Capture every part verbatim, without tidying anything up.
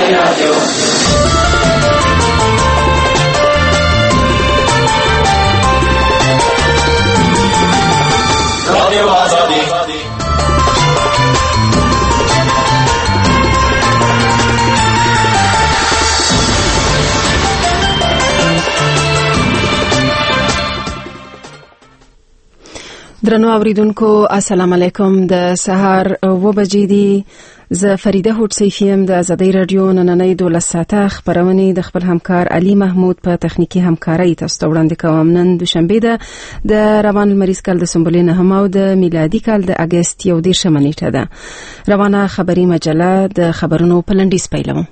رادیو رادیو آزادی. درنو اوریدونکو السلام علیکم. د سهار و بجې دي. زه فریده هوډ سیفیم د آزادۍ رادیو نننۍ دولس ساعته خبرونه د خپل همکار علي محمود په تخنیکی همکارۍ تاسو ته وړاندې کوم. نن دوشنبه ده د روان المریز کال د سنبلې نهم او د میلادي کال د اگست یو دیرشمه نیټه ده. روانه خبري مجله د خبرونو په لنډیز پیلوم.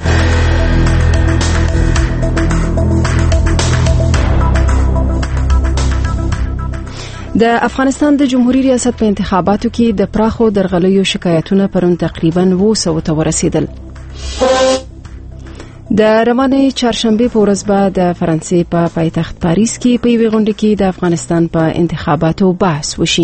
د افغانستان د جمهوریت ریاست په انتخاباتو کې د پراخو درغلیو شکایتونه پرون تقریبا اوه سوه ته ورسېدل. د روانې چهارشنبه په ورځ به د فرانسې په پایتخت پاریس کې په یوې غونډه کې د افغانستان په انتخاباتو بحث وشي.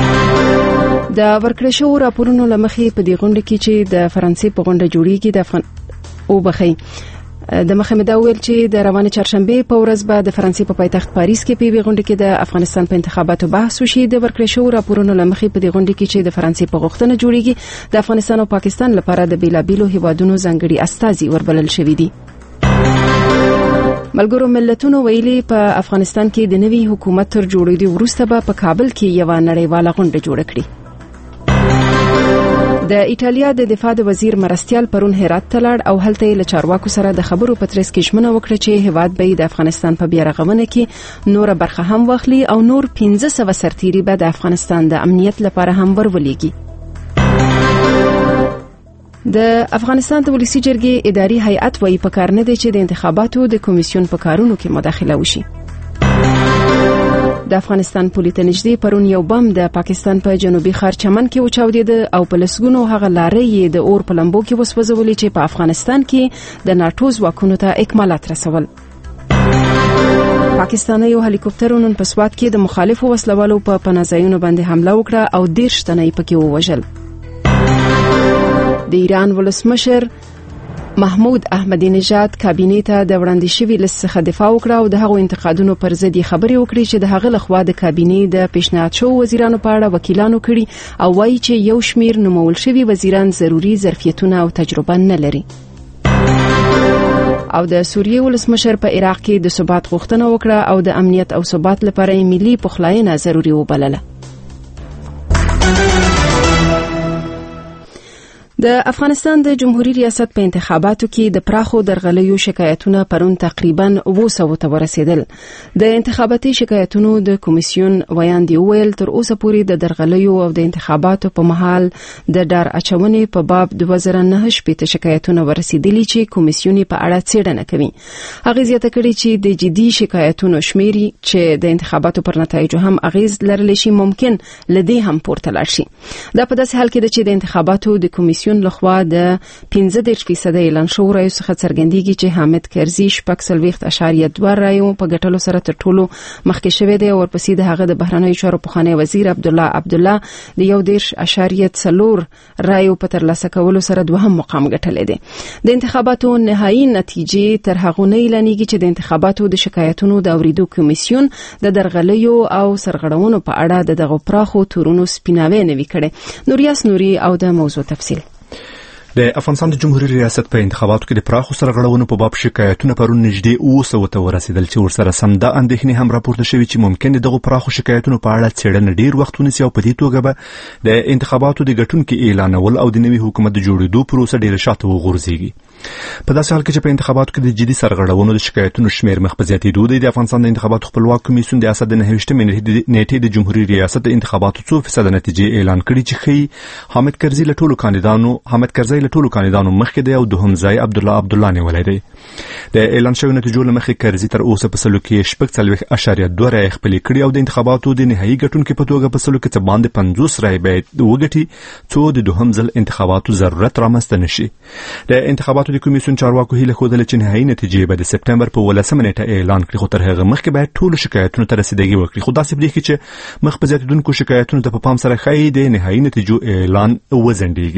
د ورکړې شوو راپورونو لمخې په دې غونډه کې چې د فرانسې په غونډه جوړیږي د افغان او بخي د مخمدا ویل چې د روانې چهارشنبه په ورځ به د فرانسې په پایتخت پاریس کې په یوې غونډه کې د افغانستان په انتخاباتو بحث وشي. د ورکړې شوو راپورونو لمخې په دې غونډه کې چې د فرانسې په غوښتنه جوړیږي د افغانستان او پاکستان لپاره د بیلابیلو هیوادونو ځانګړي استازي وربلل شوي دي. ملګرو ملتونو ویلي په افغانستان کې د نوي حکومت تر جوړېدو وروسته به په کابل کې یو نړیواله غونډه جوړه کړي. د ایټالیا د دفاع د وزیر مرستیال پرون هرات ته لاړ او هلته له چارواکو سره د خبرو په ترڅ کې ژمنه وکړه چې هیواد به د افغانستان په بیارغونه کې نور برخه هم واخلي او نور پنځه سوه سرتیري به د افغانستان د امنیت لپاره هم ورولېږي. د افغانستان د ولسی جرګې اداري هیئت وايي په کار نه دی چې د انتخاباتو د کمیسیون په کارونو کې مداخله وشي. د افغانستان پولې ته نږدې پرون یو بم د پاکستان په جنوبي ښار چمن کې وچاودېد او په لسګونو هغه لارې د اور په لمبو کې وسوځولې چې په افغانستان کې د ناټو ځواکونو ته اکمالات رسول. پاکستاني یو هلیکوپټر نن په سوات کې د مخالفو وسلوالو په پناهځایونو باندې حمله وکړه او دېرش تنه یې پکې ووژل. د ایران ولسمشر محمود احمدی نژاد کابینې ته د وړاندې شوي لیست څخه دفاع وکړه او د هغو انتقادونو پر ضد یې خبرې وکړې چې د هغه لخوا د کابینې د پیشنهاد شوو وزیرانو په اړه وکیلانو کړي او وایي چې یو شمیر نومول شوي وزیران ضروري ظرفیتونه او تجربه نه لري. او د سوریې ولسمشر په عراق کې د ثبات غوښتنه وکړه او د امنیت او ثبات لپاره ملي پخلاینه ضروري وبلله. د افغانستان د جمهوریت ریاست په انتخاباتو کې د پراخو درغلیو شکایتونه پرون تقریبا اوه سوه ته ورسېدل. د انتخاباتي شکایتونو د کمیسیون ویاندې ویل تر اوسه پورې د درغلیو او د انتخاباتو په مهال د ډار اچونې په باب دوه زره نهه شپېته شکایتونه ورسېدلي چې کمیسیون په اړه څېړنه کوي. هغه زیاته کړې چې د جدي شکایتونو شمیرې چې د انتخاباتو پر نتایجو هم اغیز لرلی شي ممکن لدې هم پورته لاړ شي. دا په داسې حال کې ده چې د انتخاباتو د کمیسیون لخوا د پنځه دېرش فیصد اعلان شوو رایو څخه څرګندېږي چې حامد کرزي شپږ څلوېښت اعشاریه دوه رایو په ګټلو سره تر ټولو مخکې شوی دی او ورپسې د هغه د بهرنیو چارو پخوانی وزیر عبدالله عبدالله د یو دېرش اعشاریه څلور رایو په ترلاسه کولو سره دوهم مقام ګټلی دی. د انتخاباتو نهایي نتیجې تر هغو نه اعلانېږي چې د انتخاباتو د شکایتونو د اوریدو کمیسیون د درغلیو او سرغړونو په اړه د دغو پراخو تورونو سپیناوی نه وي کړی. نوریاس نوري او د موضوع تفصیل. د افغانستان د جمهوریت ریاست په انتخاباتو کې د پراخو سرغړونو په باب شکایتونه پرون نږدې اوه سوه ته ورسېدل چې ورسره سم د اندېښنې هم راپورته شوي چې ممکن دغه پراخو شکایتونو په اړه څېړنه ډېر وخت ونیسي او په دې توګه به د انتخاباتو د ګټونکي اعلانول او د نوي حکومت د جوړېدو پروسه ډېره شاته وغورځېږي. په داسې حال کې چې په انتخاباتو کې د جدي سرغړونو د شکایتونو شمېر مخ په زیاتېدو دی. د افغانستان د انتخاباتو خپلواک کمیسیون د اسد د نهه ویشتمې نیټې د جمهوریت ریاست د انتخاباتو څو فیصد نتیجې اعلان کړي چې ښیي حامد کرزي له ټولو کاندیدانو حامد کرزي له ټولو کاندیدانو مخکې دی او دوهم ځای عبدالله عبدالله نیولی دی. د اعلان شوی نتیجو له مخې کرزي تر اوسه په سلو کې شپږ څلوېښت اعشاریه دوه رایې خپلې کړي او د انتخاباتو د نهایي ګټونکي په توګه په سلو کې څه باندې پنځوس رایې باید وګټي څو د دوهم ځل انتخاباتو ضرورت رامنځته نشي. د انتخاباتو د کمیسیون چارواکو هیله ښودله چې نهایي نتیجې به د سپټمبر په ولسمه نیټه اعلان کړي، خو تر هغه مخکې باید ټولو شکایتونو ته رسیدګي وکړي. خو داسې برېښي چې مخ په زیاتېدونکو شکایتونو ته په پام سره ښایي د نهایي نتیجو اعلان وځنډېږي.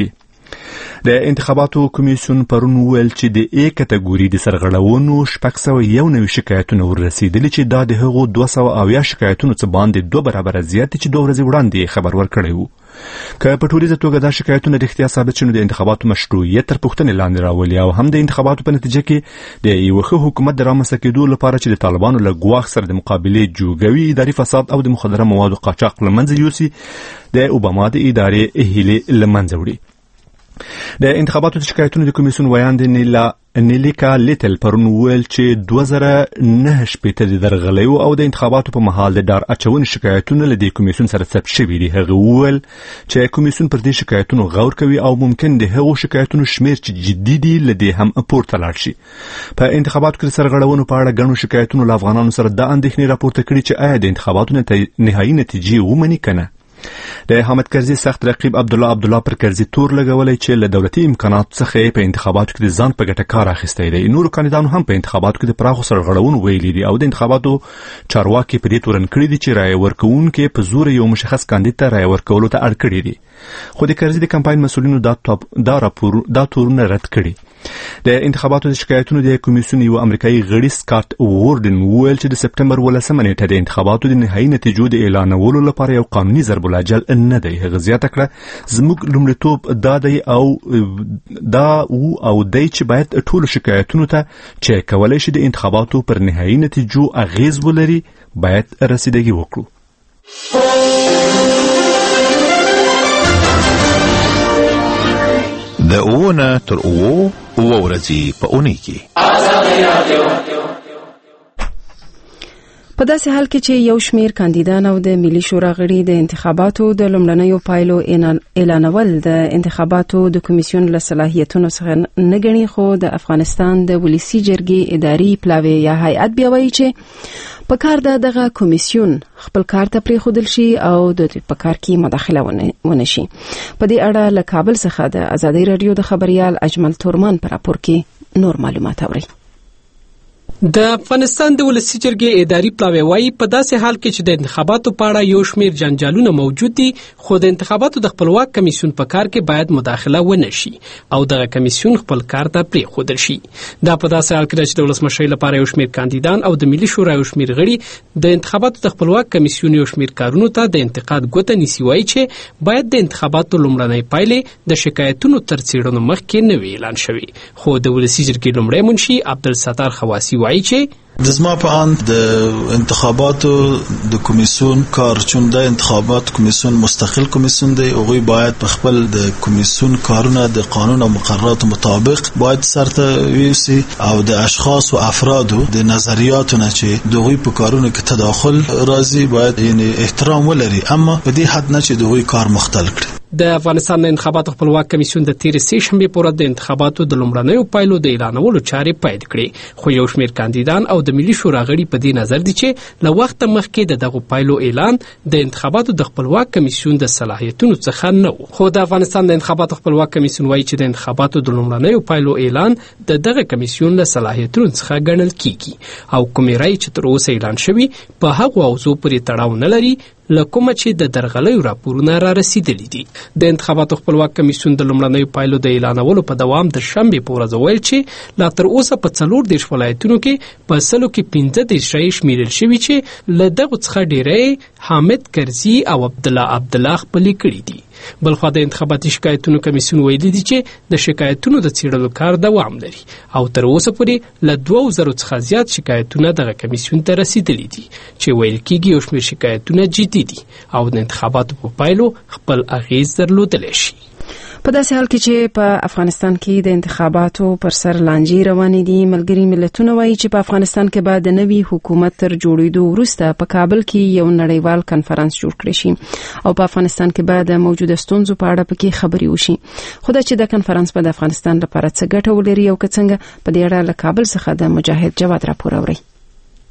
د انتخاباتو کمیسیون پرون ویل چې د ا کټګوري د سرغړونو شپږ سوه یو نوي شکایتونه ورسېدلي چې دا د هغو دوه سوه اویا شکایتونو څخه باندې دوه برابره زیات چې دوه ورځې وړاندې خبر ورکړی وو. که په ټولیزه توګه دا شکایتونه رښتیا ثابت شي نو د انتخاباتو مشروعیت تر پوښتنې لاندې راولي او هم د انتخاباتو په نتیجه کې د یو ښه حکومت د رامنځته کېدو لپاره چې د طالبانو له ګواښ سره د مقابلې جوګوي، اداري فساد او د مخدره موادو قاچاق له منځه یوسي، د اوباما د ادارې هیلې له منځه وړي. د انتخاباتو د شکایتونو د کمیسیون ویاند نیلا نیلیکا لیتل پرون ویل چې دوه زره نه شپېته د درغلیو او د انتخاباتو په مهال د ډار اچونې شکایتونه له دې کمیسیون سره ثبت شوي دي. هغه ویل چې کمیسیون پر دې شکایتونو غور کوي او ممکن د هغو شکایتونو شمیر چې جدي دي له دې هم پورته لاړ شي. په انتخاباتو کې د سرغړونو په اړه ګڼو شکایتونو له افغانانو سره دا اندېښنې راپورته کړي چې آیا د انتخاباتو نهایي نتیجې ومني که نه. د حامد کرزي سخت رقیب عبدالله عبدالله پر کرزي تور لګولی چې له دولتي امکاناتو څخه په انتخاباتو کې د ځان په ګټه کار اخیستی دی. نورو کاندیدانو هم په انتخاباتو کې د پراخو سرغړونو ویلي دي او د انتخاباتو چارواکي په دې تورن کړي دي چې رایه ورکوونکي په زور یو مشخص کاندید ته رایه ورکولو ته اړ کړي دي. خو د کرزي د کمپاین مسؤلینو دا دا راپور دا تورونه رد کړي. د انتخاباتو د شکایتونو د کمیسیون یو امریکایي غړي سکاټ ووردن ویل چې د سپټمبر ولسمه نیټه د انتخاباتو د نهایي نتیجو د اعلانولو لپاره یو قانوني ضرب الاجل نه دی. هغه زیاته کړه زموږ لومړیتوب دا دی او دا او دی چې باید ټولو شکایتونو ته چې کولی شي د انتخاباتو پر نهایي نتیجو اغیز ولري باید رسیدګي وکړو. د اوونه تر اوو اوه ورځې په اونۍ کې په داسې حال کې چې یو شمیر کاندیدان او د ملي شورا غړي د انتخاباتو د لومړنیو پایلو اعلانول د انتخاباتو د کمیسیون له صلاحیتونو څخه نه ګڼي، خو د افغانستان د ولسي جرګې اداري پلاوی یا هیئت بیا وایي چې په کار د دغه کمیسیون خپل کار ته پرېښودل شي او د په کار کې مداخله ونه شي. په دې اړه له کابل څخه د ازادي راډیو د خبريال اجمل تورمان پر راپور کې نور معلومات اوري. د افغانستان د ولسي جرګې اداري پلاوی وايي په داسې حال کې چې د انتخاباتو په اړه یو شمیر جنجالونه موجود دي، خو د انتخاباتو د خپلواک کمیسیون په کار کې باید مداخله ونه شي او دغه کمیسیون خپل کار ته پرېښودل شي. دا په داسې حال کې چې د ولسمشرۍ لپاره یو شمیر کاندیدان او د ملي شورا یو شمیر غړي د انتخاباتو د خپلواک کمیسیون یو شمیر کارونو ته د انتقاد ګوته نیسي، وايي چې باید د انتخاباتو لومړنۍ پایلې د شکایتونو تر څېړنو مخکې نه وي اعلان شوي. خو د ولسي جرګې لومړی منشي عبدالستار خواسی وايي چې د زما په اند د انتخاباتو د کمیسیون کار، چون د انتخابات کمیسیون مستقل کمیسیون دی، هغوی باید په خپل د کمیسیون کارونه د قانون او مقررات مطابق باید سرته ویوسي او د اشخاص او افرادو د نظریاتو نه چې دوی په کارونو کې تداخل راځي باید یعنی احترام ولري، اما په دې حد نه چې دوی کار مختل کړي. د افغانستان د انتخاباتو خپلواک کمیسیون د تیر سه شنبه پورې د انتخاباتو د لومړنیو پایلو د اعلانولو چارې پیل کړې، خو یو شمیر کاندیدان او د ملي شورا غړي په دې نظر دي چې له وخت مخکې د دغه پایلو اعلان د انتخاباتو د خپلواک کمیسیون د صلاحیتونو څخه نه و. خو د افغانستان د انتخاباتو خپلواک کمیسیون وايي چې د انتخاباتو د لومړنیو پایلو اعلان د دغه کمیسیون له صلاحیتونو څخه ګڼل کیږي او کومې رایې چې تر اوسه اعلان شوي په هغو اوضاع پورې تړاو نه لري لکه چې د درغلیو راپورونه را رسیدلي دي. د انتخاباتو خپلواک کمیسیون د لومړنیو پایلو د اعلانولو په دوام د شنبې په ورځ ویل چې لا تر اوسه په څلور دېرش ولایتونو کې په سلو کې پنځه دېرش رایې شمیرل شوي چې له دغو څخه ډېری حامد کرزي او عبدالله عبدالله خپلې کړي دي. بلخوا د انتخاباتي شکایتونو کمیسیون ویلي دي چې د شکایتونو د څېړلو کار دوام لري او تر اوسه پورې له دوه زرو څخه زیات شکایتونه دغه کمیسیون ته رسیدلي دي چې ویل کېږي یو شمېر شکایتونه جدي دي او د انتخاباتو په پایلو خپل اغیز درلودلی شي. په داسې حال کې چې په افغانستان کې د انتخاباتو پر سر لانجې روانې دي، ملګري ملتونه وایي چې په افغانستان کې به د نوي حکومت تر جوړېدو وروسته په کابل کې یو نړیوال کنفرانس جوړ کړی شي او په افغانستان کې به د موجوده ستونزو په اړه پکې خبرې وشي. خو دا چې د کنفرانس به د افغانستان لپاره څه ګټه ولري او که څنګه، په دې اړه له کابل څخه د مجاهد جواد راپور اوري.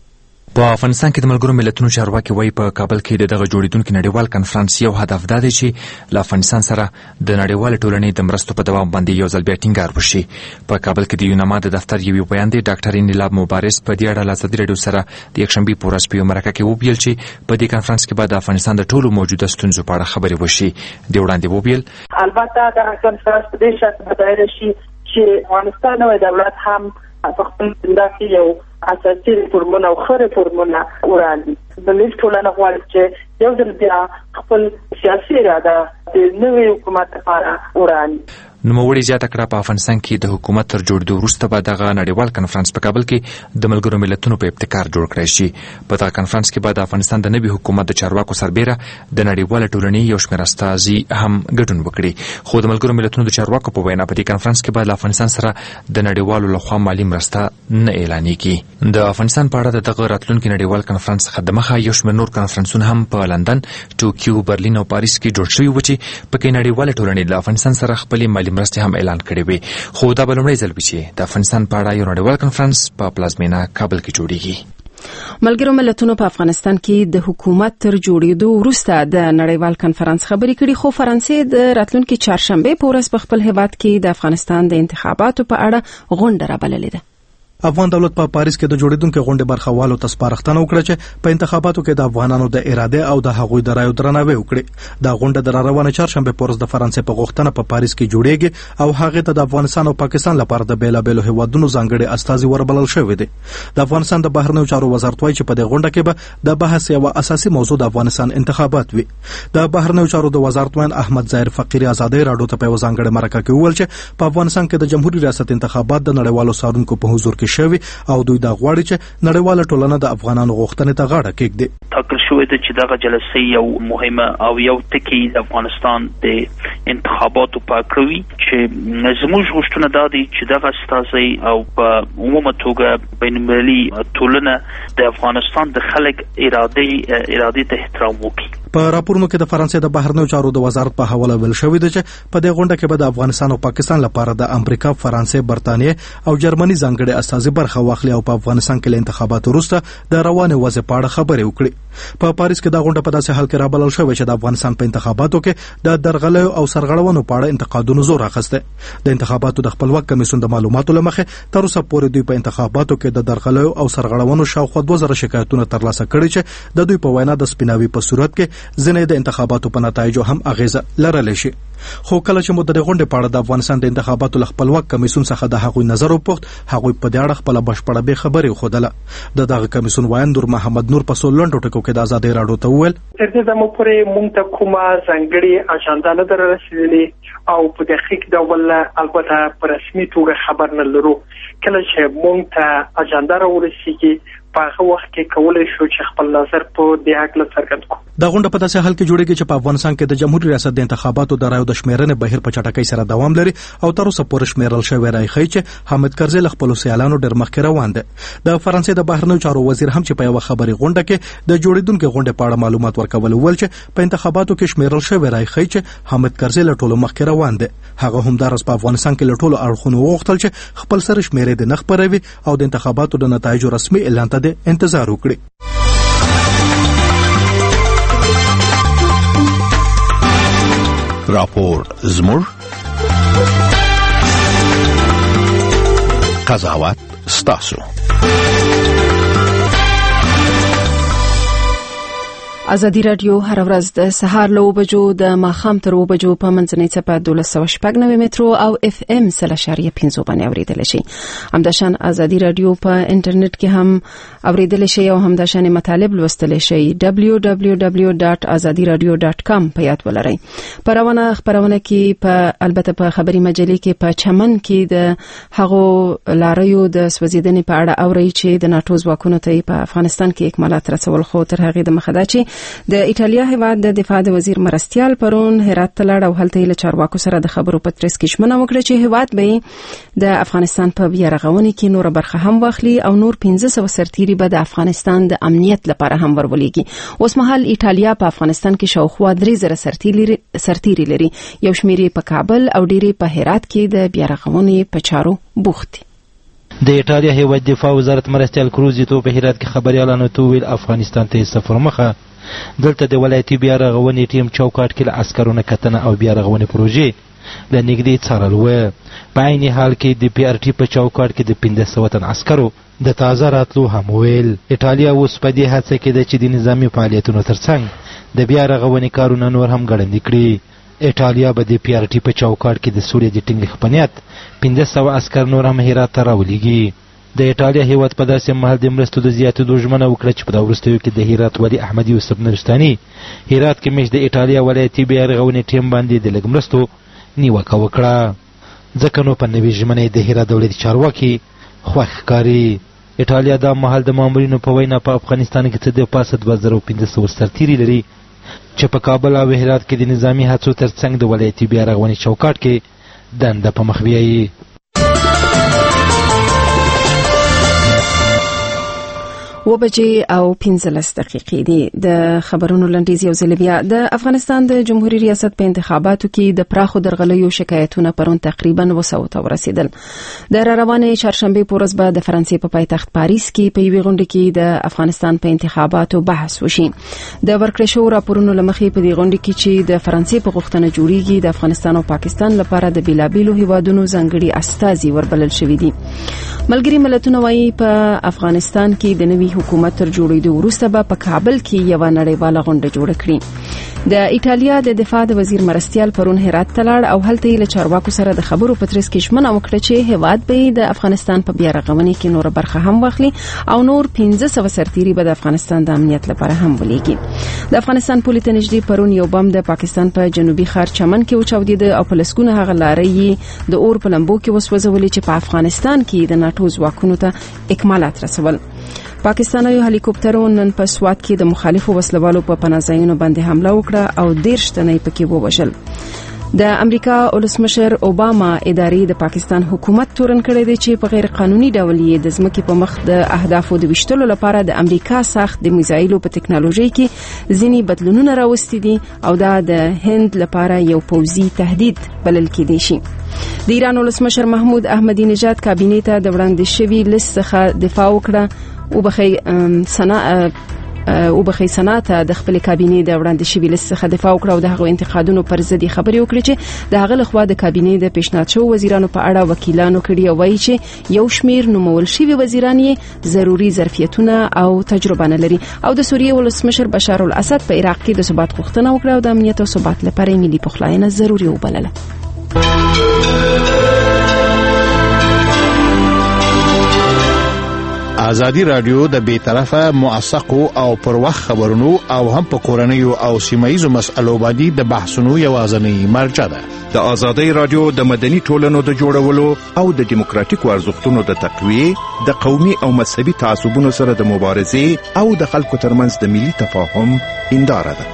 په افغانستان کې د ملګرو ملتونو چارواکي وایي په کابل کې دغه جوړیدونکو نړیوال کنفرانس یو هدف دا دی چې له افغانستان سره د نړیوال ټولنې د مرستو په دوام باندې یو ځل بیا ټینګار وشي. په کابل کې د یوناما د دفتر یو بیان دی ډاکټر انیلاب مبارز په دې اړه له ازادي راډیو سره د یکشنبې په ورځ په یو مرکه کې وویل چې په دې کنفرانس کې به د افغانستان د ټولو موجوده ستونزو په اړه خبرې وشي. د وړاندې وویل البته دا کنفرانس په دې شرط بدایل شي چې افغانستان او دولت هم په خپل ځای یو اساسي ریفورمونه او خره ریفورمونه وړاندې د لیست ټولنه غواړي چې یو ځل بیا خپل سیاسي اراده د نوي حکومت لپاره وړاندې. نوموړي زیاته کړه په افغانستان کې د حکومت تر جوړېدو وروسته به دغه نړیوال کنفرانس په کابل کې د ملګرو ملتونو په ابتکار جوړ کړی شي. په دغه کنفرانس کې به د افغانستان د نوي حکومت د چارواکو سربیره د نړیوال ټولنې یو شمېر استازي هم ګډون وکړي. خو د ملګرو ملتونو د چارواکو په وینا په دې کنفرانس کې به د افغانستان سره د نړیوالو لخوا مالي مرسته نه اعلانېږي. د افغانستان په اړه د دغه راتلونکي نړیوال کنفرانس څخه دمخه یو شمېر نور کنفرانسونه هم په لندن، ټوکیو، برلین او پاریس کې جوړ شوي و چې پکې نړیوال ټولنې د افغانستان سره خپلې مالي مرستې هم اعلان کړي وي. خو دا به لومړی ځل وي چې د افغانستان په اړه یو نړیوال کنفرانس په پلازمینه کابل کې جوړیږي. ملګرو ملتونو په افغانستان کې د حکومت تر جوړېدو وروسته د نړیوال کنفرانس خبرې کړي، خو فرانسې د راتلونکي چهارشنبه په ورځ په خپل هیواد کې د افغانستان د انتخاباتو په اړه غونډه رابللې ده. افغان دولت په پاریس کې د جوړیدونکو غونډې برخوالو ته سپارښتنه وکړه چې په انتخاباتو کې د افغانانو د اراده او د هغوی د رایو درناوی وکړي. دا غونډه د روانه چهارشنبه په ورځ د فرانسې په غوښتنه په پاریس کې جوړیږي او هغه ته د افغانستان او پاکستان لپاره د بیلابېلو هیوادونو ځانګړي استازي وربلل شوی دي. د افغانستان د بهرنیو چارو وزارت وايي چې په دې غونډه کې به د بحث یو اساسي موضوع د افغانستان انتخابات وي. د بهرنیو چارو د وزارت وین احمد ظاهر فقیری ازادي راډیو ته په ځانګړي مرکه کې وویل چې په افغانستان کې د جمهوریت ریاست انتخابات د نړیوالو څارونکو په حضور کې شوی او دوی دا غواړي چې نړیواله ټولنه د افغانانو غوښتنې ته غاړه کېږدي. ټاکل شوې ده چې دغه جلسه یو مهمه او یو ټکی د افغانستان د انتخاباتو په اړه وي چې زموږ غوښتنه دا دی چې دغه استازي او په عمومي توګه بین‌المللي ټولنه د افغانستان د خلک اراده اراده ته احترام وکړي. په راپورونو کې د فرانسې د بهرنیو چارو د وزارت په حواله ویل شوی دی چې په دې غونډه کې به د افغانستان او پاکستان لپاره د امریکا، فرانسې، برتانیې او جرمني ځانګړي استازي برخه واخلي او په افغانستان کې له انتخاباتو وروسته د روانې وضع په اړه خبرې وکړي. په پاریس کې دا غونډه په داسې حال کې رابلل شوې چې د افغانستان په انتخاباتو کې د درغلیو او سرغړونو په اړه انتقادونو زور اخیسته. د انتخاباتو د خپلواک کمیسیون د معلوماتو لمخې تر اوسه پورې دوی په انتخاباتو کې د درغلیو او سرغړونو شاوخوا دوه زره شکایتونه ترلاسه کړي چې د دوی په وینا د سپیناوي په صورت کې ځینې د انتخاباتو په نتایجو هم اغیزه لرلی شي. خو کله چې مو د غونډې په اړه د افغانستان د انتخاباتو خپلواک کمیسیون څخه د هغوی نظر وپوښت، هغوی په دې اړه خپل بشپړه به خبرې خوده. د دغه کمیسیون وایي نور محمد نور په سولند ټکو کې د آزادۍ راډیو ته وویل تر دې دمو پورې مونږ ته کومه ځانګړې اجنډا نه در رسېدلې او په دقیق ډول البته په رسمي توګه خبر نه لرو. کله چې مونږ ته اجنډا راورسېږي په هغه وخت کې کولای شو چې خپل نظر په دې اړه څرګند کړو. دا غونډه په داسې حال کې جوړیږي چې په افغانستان کې د جمهوریت ریاست د انتخاباتو د رایو د شمیرنې بهیر په چټکۍ سره دوام لري او تر اوسه پورې شمیرل شوی راي ښیي چې حامد کرزي له خپل سیالانو ډېر مخکې روان دی. د فرانسې د بهرنیو چارو وزیر هم چې په یو خبري غونډه کې د جوړیدونکو غونډې په اړه معلومات ورکول ول چې په انتخاباتو کې شمیرل شوی راي ښیي چې حامد کرزي له ټولو مخکې روان دی. هغه هم د رس په افغانستان کې له ټولو اړخونو وغوښتل چې خپل سره شمیرې د نخبروي او د انتخاباتو د نتایجو رسمي اعلان ته انتظار وکړي. راپور زموږ قضاوت ستاسو. ازادي رادیو هر ورځ د سهار له بجو د ماخام تر بجو په منځنۍ څپه دولس سوه شپږ نوي مترو او اف ام سل اشاریه پنځه باندې اوریدل شي. همداشان ازادي رادیو په انټرنیټ کې هم اوریدل شي او همداشان مطالب لوستل شي دبلیو دبلیو دبلیو ډاټ ازادي رادیو ډاټ کام په یاد ولرئ. پرونه خبرونه کې په البته په خبري مجلې کې په چمن کې د هغو لاریو د سوځیدنې په اړه اوري چې د ناتو ځواکونو ته په افغانستان کې اکمالات رسول خو تر هغه د مخداچي د ایټالیا هیواد د دفاع د وزیر مرستيال پرون هرات ته لاړ او هلته له چارواکو سره د خبرو په ترڅ کې شمنه وکړه چې هیواد به د افغانستان په بیا رغونې کې نور برخه هم واخلي او نور پنځه سوه سرتیري به د افغانستان د امنیت لپاره هم ورولېږي. اوس مهال ایټالیا په افغانستان کې شاوخوا درې زره سرتیري سرتیري لري، یو شمېر په کابل او ډېری په هرات کې د بیا رغونې په چارو بوخت دي. د ایټالیا هیواد دفاع وزارت مرستیال کروزیتو په هرات کې خبریالانو ته وویل افغانستان ته یې سفر مخه دلته د ولایتي بیا رغونې ټیم چوکاټ کې له عسکرو نه کتنه او بیا رغونې پروژې له نږدې څارل وه. په عین حال کې د پی ار ټي په چوکاټ کې د پنځه سوه تن عسکرو د تازه راتلو هم ویل. ایټالیا اوس په دې هڅه کې ده چې د نظامي فعالیتونو ترڅنګ د بیا رغونې کارونه نور هم ګړندي کړي. ایټالیا به د پی ار ټي په چوکاټ کې د سولې د ټینګښت په نیت پنځه سوه عسکر نور هم هرات ته راولېږي. د ایټالیا هیواد په داسې مهال د مرستو د زیاتېدو ژمنه وکړه چې په دا وروستیو کې د هرات والي احمد یوسف نورستاني هرات کې مېشت د ایټالیا ولایتي بیا رغونې ټیم باندې د لږ مرستو نیوکه وکړه، ځکه نو په نوې ژمنه د هرات دولتي چارواکي خوښ ښکاري. ایټالیا دا مهال د مامورینو په وینا په افغانستان کې څه د پاسه دوه زره پنځه سوه سرتیري لري چې په کابل او هرات کې د نظامي هڅو ترڅنګ د ولایتي بیا رغونې چوکاټ کې دنده په مخ بیایي. و بجې او پنځلس دقیقې دي. د خبرونو لنډیز یو ځل بیا. د افغانستان د جمهوریت ریاست په انتخاباتو کې د پراخو درغلیو شکایتونه پرون تقریبا وسو ته ورسېدل. د را روانې چهارشنبې په ورځ به د فرانسې په پایتخت پاریس کې په یوې غونډه کې د افغانستان په انتخاباتو بحث وشي. د ورکړې شوو راپورونو له مخې په دې غونډه کې چې د فرانسې په غوښتنه جوړیږي د افغانستان او پاکستان لپاره د بیلابیلو هیوادونو ځانګړي استازي وربلل شوي دي. ملګري ملتونه وايي په افغانستان کې د نوي حکومت تر جوړېدو وروسته به په کابل کې یوه نړیواله غونډه جوړه کړي. د ایټالیا د دفاع د وزیر مرستیال پرون هرات ته لاړ او هلته یې له چارواکو سره د خبرو په ترڅ کې ژمنه وکړه چې هیواد به د افغانستان په بیا رغونې کې نوره برخه هم واخلي او نور پنځه سوه سرتیري به د افغانستان د امنیت لپاره هم ولېږي. د افغانستان پولې ته نږدې پرون یو بم د پاکستان په جنوبي ښار چمن کې وچاودېده او په لسګونه هغه لارۍ د اور په لمبو کې وسوځولې چې په افغانستان کې د ناټو ځواکونو ته اکمالات رسول. پاکستاني هلیکوپټرو نن په سوات کې د مخالفو وسلوالو په پناهځایونو باندې حمله وکړه او دېرش تنه یې پکې ووژل. د امریکا ولسمشر اوباما ادارې د پاکستان حکومت تورن کړی دی چې په غیر قانوني ډول یې د ځمکې په مخ د اهدافو د ویشتلو لپاره د امریکا ساخت د میزایلو په ټکنالوژي کې ځینې بدلونونه راوستي دي او دا د هند لپاره یو پوځي تهدید بلل کېدی شي. د ایران ولسمشر محمود احمدی نژاد کابینې ته د وړاندې شوي لیست څخه دفاع وکړه او بخي سنا او بخي سنات د خپل کابینې د وړاندې شوي لیست څخه دفاع وکړه او د هغو انتقادونو پر ضد خبرې وکړي چې د هغه لخوا د کابینې د پیشنهاد شوو وزیرانو په اړه وکیلانو کړي او وایي چې یو شمیر نومول شوي وزیران یې ضروري ظرفیتونه او تجربه نه لري او د سوریې ولسمشر بشار الاسد په عراق کې د ثبات غوښتنه وکړه او د امنیت او ثبات لپاره ملي پخلاینه ضروري وبلله. ازادي رادیو د بیطرفه موثقو او پر وخت خبرونو او هم په کورنیو او سیمایي مسألو باندې د بحثونو یوازنی مرجع ده. د ازادي رادیو د مدني ټولنو د جوړولو او د دیموکراتیکو ارزښتونو د تقویه، د قومي او مذهبي تعصبونو سره د مبارزې او د خلکو ترمنځ د ملي تفاهم هنداره ده.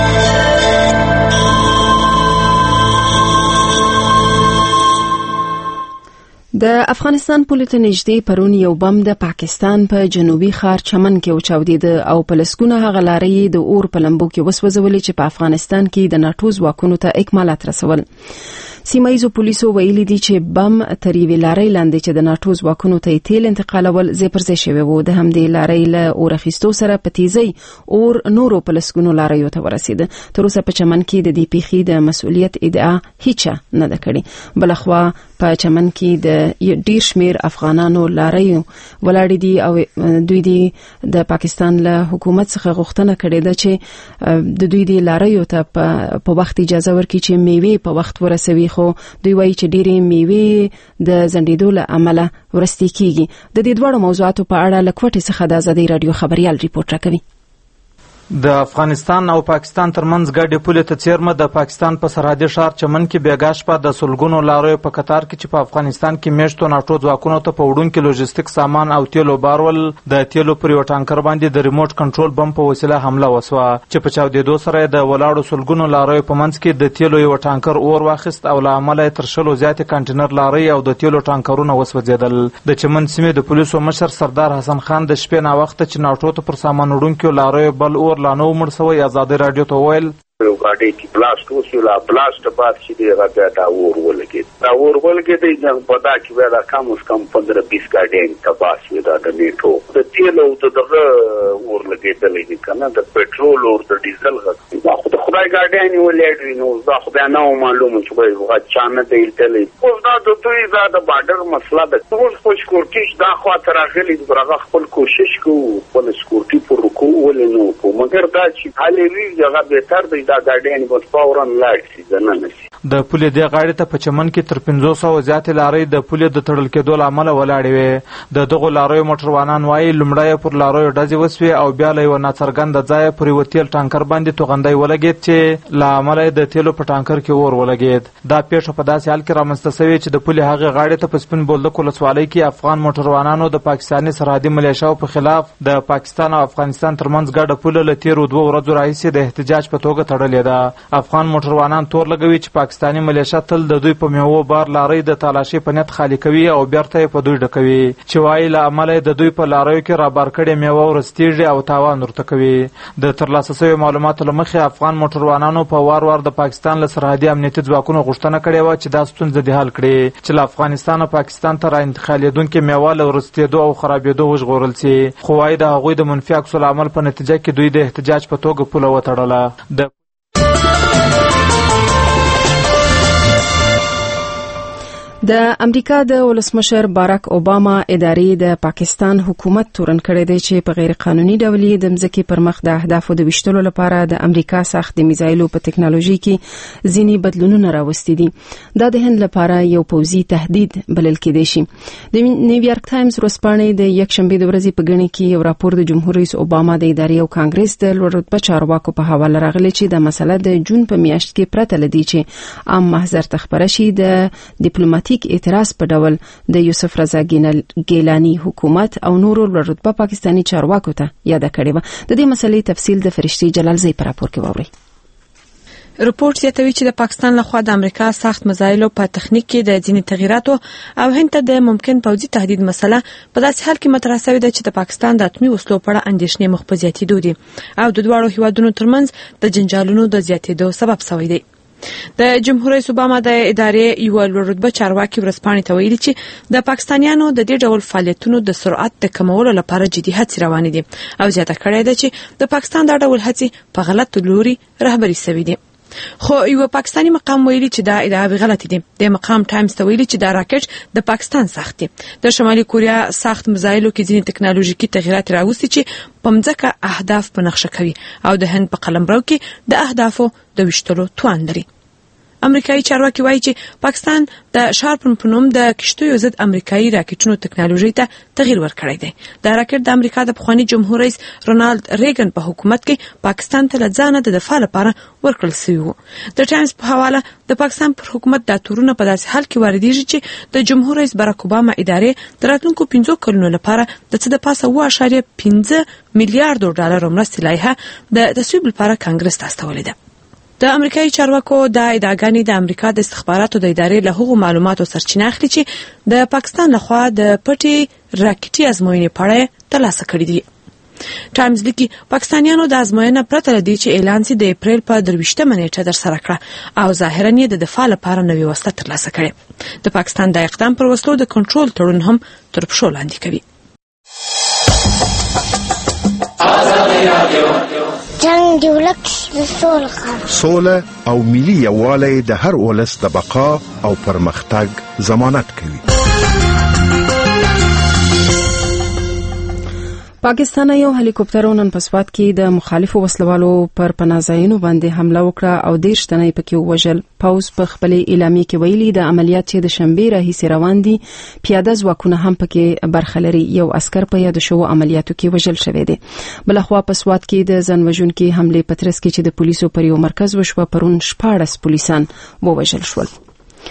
د افغانستان پولې ته نږدې پرون یو بم د پاکستان په جنوبي ښار چمن کې وچاودېده او په لسګونه هغه لارۍ د اور په لمبو کې وسوځولې چې په افغانستان کې د ناټو ځواکونو ته اکمالات رسول. سیمایي پولیسو ویلي دي چې بم تر یوې لارۍ لاندې چې د ناټو ځواکونو ته تیل انتقالول ځای پر ځای شوی و. د همدې لارۍ له اور اخیستو سره په تیزۍ اور نورو په لسګونو لاریو ته ورسېده. تر اوسه په چمن کې د دې پیښې د مسؤلیت ادعا هیڅ نه ده کړې. بلخوا په چمن کې د ډیر شمیر افغانانو لاریو ولاړې دي او دوی دي د پاکستان له حکومت څخه غوښتنه کړې ده چې د دوی د لاریو ته په وخت اجازه ورکړي چې میوې په وخت ورسوي، خو دوی وایي چې ډېرې میوې د ځنډېدو له امله ورستې کیږي. د دې دواړو موضوعاتو په اړه له کوټې څخه د ازادي رادیو خبريال ریپورت راکوي. د افغانستان او پاکستان ترمنځ ګډې پولې ته څیرمه د پاکستان په سرحدي ښار چمن کې بیګا شپه د سلګونو لاریو په قطار کې چې په افغانستان کې میشتو ناټو ځواکونو ته په وړونکي لوجستیک سامان او تیلو بارول د تیلو پر یو ټانکر باندې د ریموټ کنټرول بم په وسیله حمله وسوه چې په چاودېدو سره د ولاړو سلګونو لاریو په منځ کې د تیلو یو ټانکر اور واخیست او له امله تر شلو زیاتې کانټینر لارۍ او د تیلو ټانکرونه وسوځېدل. د چمن سیمې د پولیسو مشر سردار حسن خان د شپې ناوخته چې ناټو ته پر سامان وړونکو لاریو بل اور لا نو مړ شوی ازادي رادیو ته ویل یو ګاډي کې بلاست وشو، لا بلاست بعد چې دی هغه دا اور ولګېد دا اور ولګېد د په دا کې بیا دا کم از کم پندرہ بیس ګاډي تباه شوې دا د نیټو د تیلو د دغه اور لګېدلی دي که نه د پټرول او د ډیزل غږ دا خو د خدای ګاډیانې ولیډ وي نو دا خدای نه و معلومه چې به هغه چا نه دی لیدلی. اوس دا د دوی دا د بارډر مسله ده. اوس خو سکورټي دا خواته راغلي دي هغه خپل کوشش کوو خپل سکورټي پر رکوع ولې نه وکړو مګر دا چې حالې وي هغه بهتر دی دا ګاډیانې به فورا لاړ شي دننه شي. د پولې دې غاړې ته په چمن کې تر پنځوس سوه زیاتې لارۍ د پولې د تړل کېدو له امله ولاړې وې. د دغو لاریو موټروانان وایي لومړی پر لاریو ډزې وسوې او بیا له یوه ناڅرګنده ځایه پر یوه تیل ټانکر باندې توغندی ولګېد چې له امله یې د تیلو په ټانکر کې اور ولګېد. دا پیښه په داسې حال کې رامنځته سوې چې د پولې هغې غاړې ته په سپین بولدک ولسوالۍ کې افغان موټروانانو د پاکستاني سرحدي ملیشاو په خلاف د پاکستان او افغانستان ترمنځ ګډه پوله له تېرو دوو ورځو راهیسې د احتجاج په توګه تړلې ده. افغان موټروانان تور لګوي چې پاکستاني ملیشه تل د دوی په میوو بار لارۍ د تالاشۍ په نیت خالي کوي او بیرته یې په دوی ډکوي چې وایي له امله د دوی په لاریو کې رابار کړې میوه ورستېږي او تاوان ورته کوي. د ترلاسه شویو معلوماتو له مخې افغان موټروانانو په وار وار د پاکستان له سرحدي امنیتي ځواکونو غوښتنه کړې وه چې دا ستونزه دې حل کړي چې له افغانستان او پاکستان ته راانتقالېدونکې میوه له ورستېدو او خرابېدو وژغورل سي. خو وایي د هغوی د منفي عکس العمل په نتیجه کې دوی د احتجاج په توګه پوله وتړله. د د امریکا د ولسمشر باراک اوباما ادارې د پاکستان حکومت تورن کړی دی چې په غیر قانوني ډول د مځکې پر مخ د اهدافو د ویشتلو لپاره د امریکا ساخت د میزایلو په ټکنالوژي کې ځینې بدلونونه راوستي دي. دا د هند لپاره یو پوځي تهدید بلل کېدی شي. د نیویارک ټایمز ورځپاڼې د یکشنبې د ورځې په ګڼې کې یو راپور د جمهور رئیس اوباما د ادارې او کانګرس د لوړ رتبه چارواکو په حواله راغلی چې د مسله د جون په میاشت کې پرته لدی چې عام محضر ته خبره شي د ډیپلوماټیک اعتراض په ډول د یوسف رضا ګیلانی حکومت او نورو لوړ رتبه پاکستاني چارواکو ته یاد کړی و. د دې مسلې تفصیل د فرشتي جلال زئی په راپور کې ووري. رپورت زیاتوي چې د پاکستان لخوا د امریکا ساخت میزایلو په تخنیک کې د ځینې تغیراتو او هند ته د ممکن پوځي تهدید مسله په داسې حال کې مطرح شوې ده چې د پاکستان د اتمی وسلو په اړه اندېښنې مخ په زیاتېدو دي او د دواړو هیوادونو ترمنځ د جنجالونو د زیاتېدو سبب شوی دی. د جمهور رئیس اوباما د ادارې یو لوړ رتبه چارواکي ورځپاڼې ته ویلي چې د پاکستانیانو د دې ډول فعالیتونو د سرعت د کمولو لپاره جدي هڅې روانې دي او زیاته کړې ده چې د پاکستان دا ډول هڅې په غلط لوري رهبري شوې دي. خو یو پاکستانی مقام ویلي چې دا ادعا غلطه دي. د مقام ټایمز ته ویلي چې دا راکټ د پاکستان ساخت دي. د شمالي کوریا ساخت میزایلو کې ځینې ټکنالوژیکي تغیرات راوستي چې په مځکه اهداف په نقشه کوي او د هند په قلمرو کې د اهدافو د وشتلو توان لري. امریکایي چارواکي وایي چې پاکستان د شارپن په نوم د کشتیو ضد امریکایي راکټونو ټکنالوژي ته تغییر ورکړی دی. دا راکټ د امریکا د پخواني جمهور رئیس رونالد ریګن په حکومت کې پاکستان ته له ځانه د دفاع لپاره ورکړل شوی و. د ټایمز په حواله د پاکستان پر حکومت دا تورونه په داسې حال کې واردېږي چې د جمهور رئیس باراک اوباما ادارې د راتلونکو پنځو کلونو لپاره د څه د پاسه اوه اعشاریه پنځه میلیارډ ډالر مرستې لایحه د تصویب لپاره کانګرس ته استولې ده. د امریکایي چارواکو د ادعاګانې د امریکا د استخباراتو د ادارې له هغو معلوماتو سرچینه اخلي چې د پاکستان لخوا د پټي راکټي ازموینې په اړه ترلاسه کړې دي. ټایمز لیکي پاکستانیانو د ازموینې پرته له دې چې اعلان سي د اپریل په درویشتمه نیټه ترسره کړه او ظاهرا یې د دفاع لپاره نوې وسله ترلاسه کړې. د پاکستان د اقدام پر وسلو د کنټرول تړون هم تر پښو لاندې کوي. جنگ دی ولک د سوله سوله او ملي یووالی د هر ولس د بقا او پرمختګ ضمانت کوي. پاکستان یو هلیکوپټر نن په سوات کې د مخالفو وسلوالو پر پناهځایونو باندې حمله وکړه او ډیر شتنه پکې وژل. پوز په خپل اعلامیه کې ویلي د عملیات چې د شنبې راهیسې روان دي پیاده ځواکونه هم پکې برخه لري. یو عسكر په یاد شو عملیاتو کې وژل شوی دی. بلخوا په سوات کې د ځنوژونکو حمله پترس کې چې د پولیسو پر یو مرکز وشو پرون شپاړس پولیسان ووژل شول.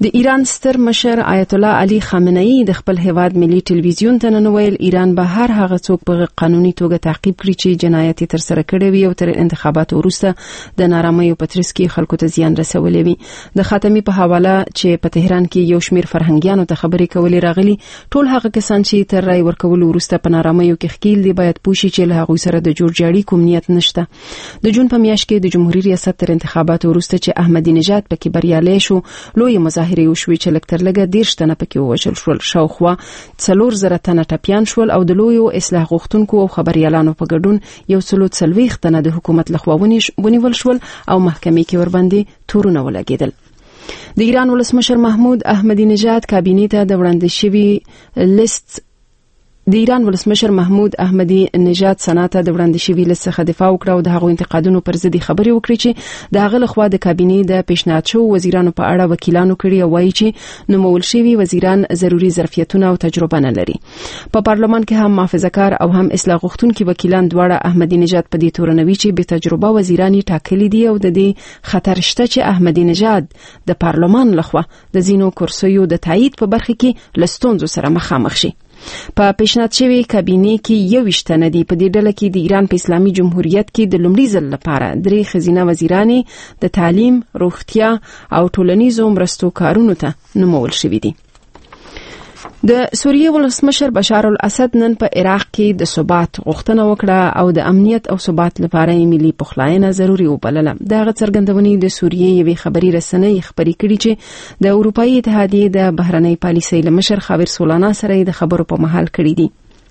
د ایران ستر مشر آیت الله علي خامنه‌ای د خپل هیواد ملي ټلویزیون ته نن ویل ایران به هر هغه څوک په قانوني توګه تعقیب کړي چې جنایت تر سره کړی وي او تر انتخاباتو وروسته د نارامیو په ترڅ کې خلکو ته زیان رسولی وي. د خاتمي په حواله چې په تهران کې یو شمیر فرهنګیانو ته خبرې کولې راغلي، ټول هغه کسان چې تر رای ورکولو وروسته په نارامیو کې ښکیل دي باید پوه شي چې له هغوی سره د جوړ جاړي کوم نیت نشته. د جون په میاشت کې د جمهوریت ریاست تر انتخاباتو وروسته چې احمدی نژاد پکې بریالی شو، لوی مظاهرې وشوې چې لږ تر لږه دېرش تنه پکې ووژل شول. شاوخوا څلور زره تنه ټپیان شول او د لویو اصلاح غوښتونکو او خبریالانو په ګډون یو سلو څلوېښت تنه د حکومت لخوا ونیول شول او محکمې کې ورباندې تورونه ولګېدل. د ایران ولسمشر محمود احمدی نژاد کابینې ته د وړاندې شوي لیست د ایران ولسمشر محمود احمدی نژاد سنات د وړاندې شوي لیست څخه دفاع وکړه او د هغو انتقادونو پر ضد خبرې وکړې چې د هغه لخوا د کابینې د پیشنهاد شوو وزیرانو په اړه وکیلانو کړي او وایي چې نومول شوي وزیران ضروري ظرفیتونه او تجربه نه لري. په پارلمان کې هم محافظه‌کار او هم اصلاح غوښتونکي وکیلان دواړه احمدی نژاد په دې تورنوي چې بې تجربه وزیران یې ټاکلي دي او د دې خطر شته چې احمدی نژاد د پارلمان لخوا د ځینو کرسیو د تایید په برخه کې له ستونزو سره مخامخ شي. په پیشنهاد شوی کابینې کې یوویشت تنه دي. په دې ډله کې د ایران په اسلامي جمهوریت کې د لومړي ځل لپاره درې ښځینه وزیرانې د تعلیم، روغتیا او ټولنیزو مرستو کارونو ته نومول شوي دي. د سوریې ولسمشر بشار الاسد نن په عراق کې د ثبات غوښتنه وکړه او د امنیت او ثبات لپاره ملي پخلاینه ضروري وبلله. دغه څرګندونې د سوریې یوې خبري رسنۍ خبري کړي چې د اروپאי اتحادیې د بهرنۍ پالیسۍ لمشر خاور سولانا سره د خبرو په محل کړي دي.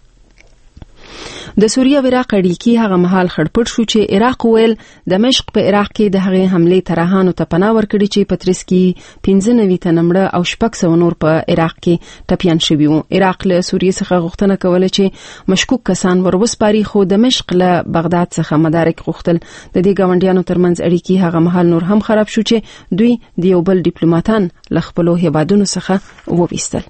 د سوریه او عراق اړیکې هغه مهال خړپړ شو چې عراق ویل دمشق په عراق کې د هغې حملې ترهانو ته پناه ورکړي چې په ترڅ کې پنځه نوي تنه مړه او شپږ سوه نور په عراق کې ټپیان شوي وو. عراق له سوریې څخه غوښتنه کوله چې مشکوک کسان ور وسپاري، خو دمشق له بغداد څخه مدارک غوښتل. د دې ګاونډیانو ترمنځ اړیکې هغه مهال نور هم خراب شو چې دوی د یو بل ډیپلوماټان له خپلو هیوادونو څخه وویستل.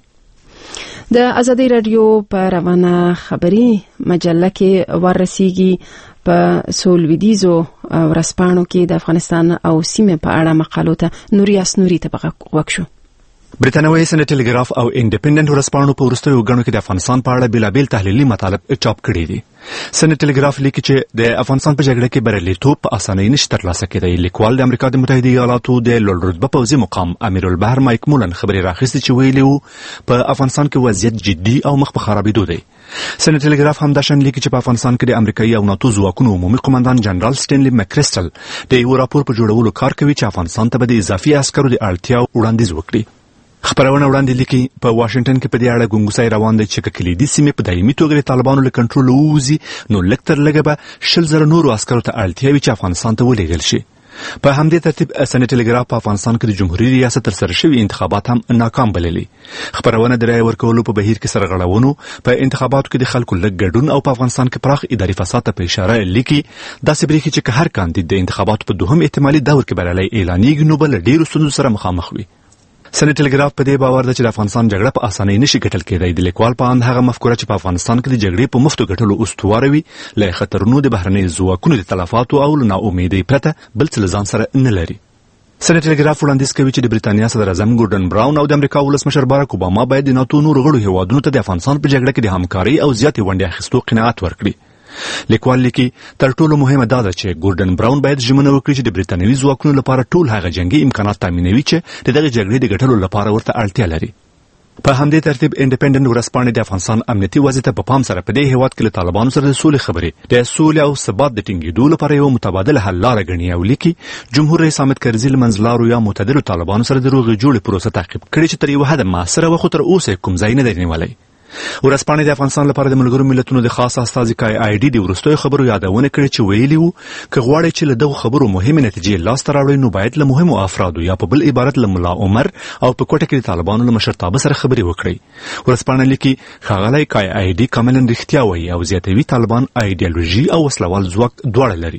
د ازادي رادیو په روانه خبري مجله کې ورسیږي په سول ویدیزو ورسپانو کې د افغانستان او سیمې په اړه مقالو ته نوریاس نوري ته وکړو. برتانوي سن ټلګراف او انډیپندنت ورسپانو په وروستیو غړو کې د افغانستان په اړه بیلابیل تحلیلي مطالب چاپ کړي دي. سن ټلګراف لیکي چې د افغانستان په جګړه کې بریالیتوب په اسانۍ نشي ترلاسه کېدای. لیکوال د امریکا د متحده ایالاتو د لوړ رتبه پوځي مقام امیر البحر مایک مولن خبري راخستې چې ویلي وو په افغانستان کې وضعیت جدي او مخ په خرابېدو دی. سن ټلګراف هم دا شان لیکي چې په افغانستان کې د امریکایي او ناتو ځواکونو عمومي قومندان جنرال سټینلی مکریسټل د یو راپور په جوړولو کار کوي چې افغانستان ته به د اضافي عسکرو د اړتیا وړاندیز وکړي. خبرونه وړاندې لیکي په واشنگټن کې په دې اړه ګونګسای روان دی چې کلیدي سیمې په دایمي توګه د طالبانو له کنټرول ووځي نو لږ تر لږه به شل زره نورو عسکرو ته اړتیا وي چې افغانستان ته ولېږل شي. په همدې ترتیب سن ټلګراف په افغانستان کې د جمهوریت ریاست تر سره شوي انتخابات هم ناکام بللي. خبرونه د رای ورکولو په بهیر کې سرغړونو، په انتخاباتو کې د خلکو لږ ګډون او په افغانستان کې پراخ اداري فساد ته په اشاره لیکي. داسې بریښي چې هر کاندید د انتخاباتو په دوهم احتمالي دور کې بریالی اعلانېږي نو به له ډېرو ستونزو سره مخامخ وي. سن ټلګراف په دې باور ده چې د افغانستان جګړه په اسانۍ نشي ګټل کېدای. د لیکوال په اند هغه مفکوره چې په افغانستان کې د جګړې په مفتو ګټلو استواره وي له خطرونو د بهرنۍ ځواکونو د تلفاتو او له ناامیدۍ پرته بل څه له ځان سره نه لري. سن ټلګراف وړاندیز کوي چې د بریتانیا صدر اعظم ګورډن براون او د امریکا ولسمشر باراک اوباما باید د ناتو نورو غړو هیوادونو ته د افغانستان په جګړه کې د همکارۍ او زیاتې ونډې اخیستو قناعت ورکړي. لیکوال لیکي تر ټولو مهمه دا ده چې ګورډن براون باید ژمنه وکړي چې د بریتانوي ځواکونو لپاره ټول هغه جنگي امکانات تامینوي چې د دغه جګړې د ګټلو لپاره ورته اړتیا لري. په همدې ترتیب انډیپندنت ورسپانې د افغانستان امنیتي وضعیت په پام سره په دې هیواد کې له طالبانو سره د سولې خبرې د سولې او ثبات د ټینګېدو لپاره یو متبادل حل لاره ګڼي او لیکي جمهور رئیس حامد کرزي له منځلارو یا معتدلو طالبانو سره د روغې جوړې پروسه تعقیب کړې چې تر یوه حده موثره وه خو تر اوسه کوم ځای نه دی نیولی. ورسپانې د افغانستان لپاره د ملګرو ملتونو د خاص استازي کای آی ډي د وروستیو خبرو یادونه کړې چې ویلي وو که غواړئ چې له دغو خبرو مهمې نتیجې لاسته راوړئ نو باید له مهمو افرادو یا په بل عبارت له ملا عمر او په کوټه کې د طالبانو له مشرتابه سره خبرې وکړئ. ورسپانې لیکي ښاغلی کای آی ډي کاملا رښتیا وایي او زیاتوي طالبان ایډیالوژي او وسلوال ځواک دواړه لري.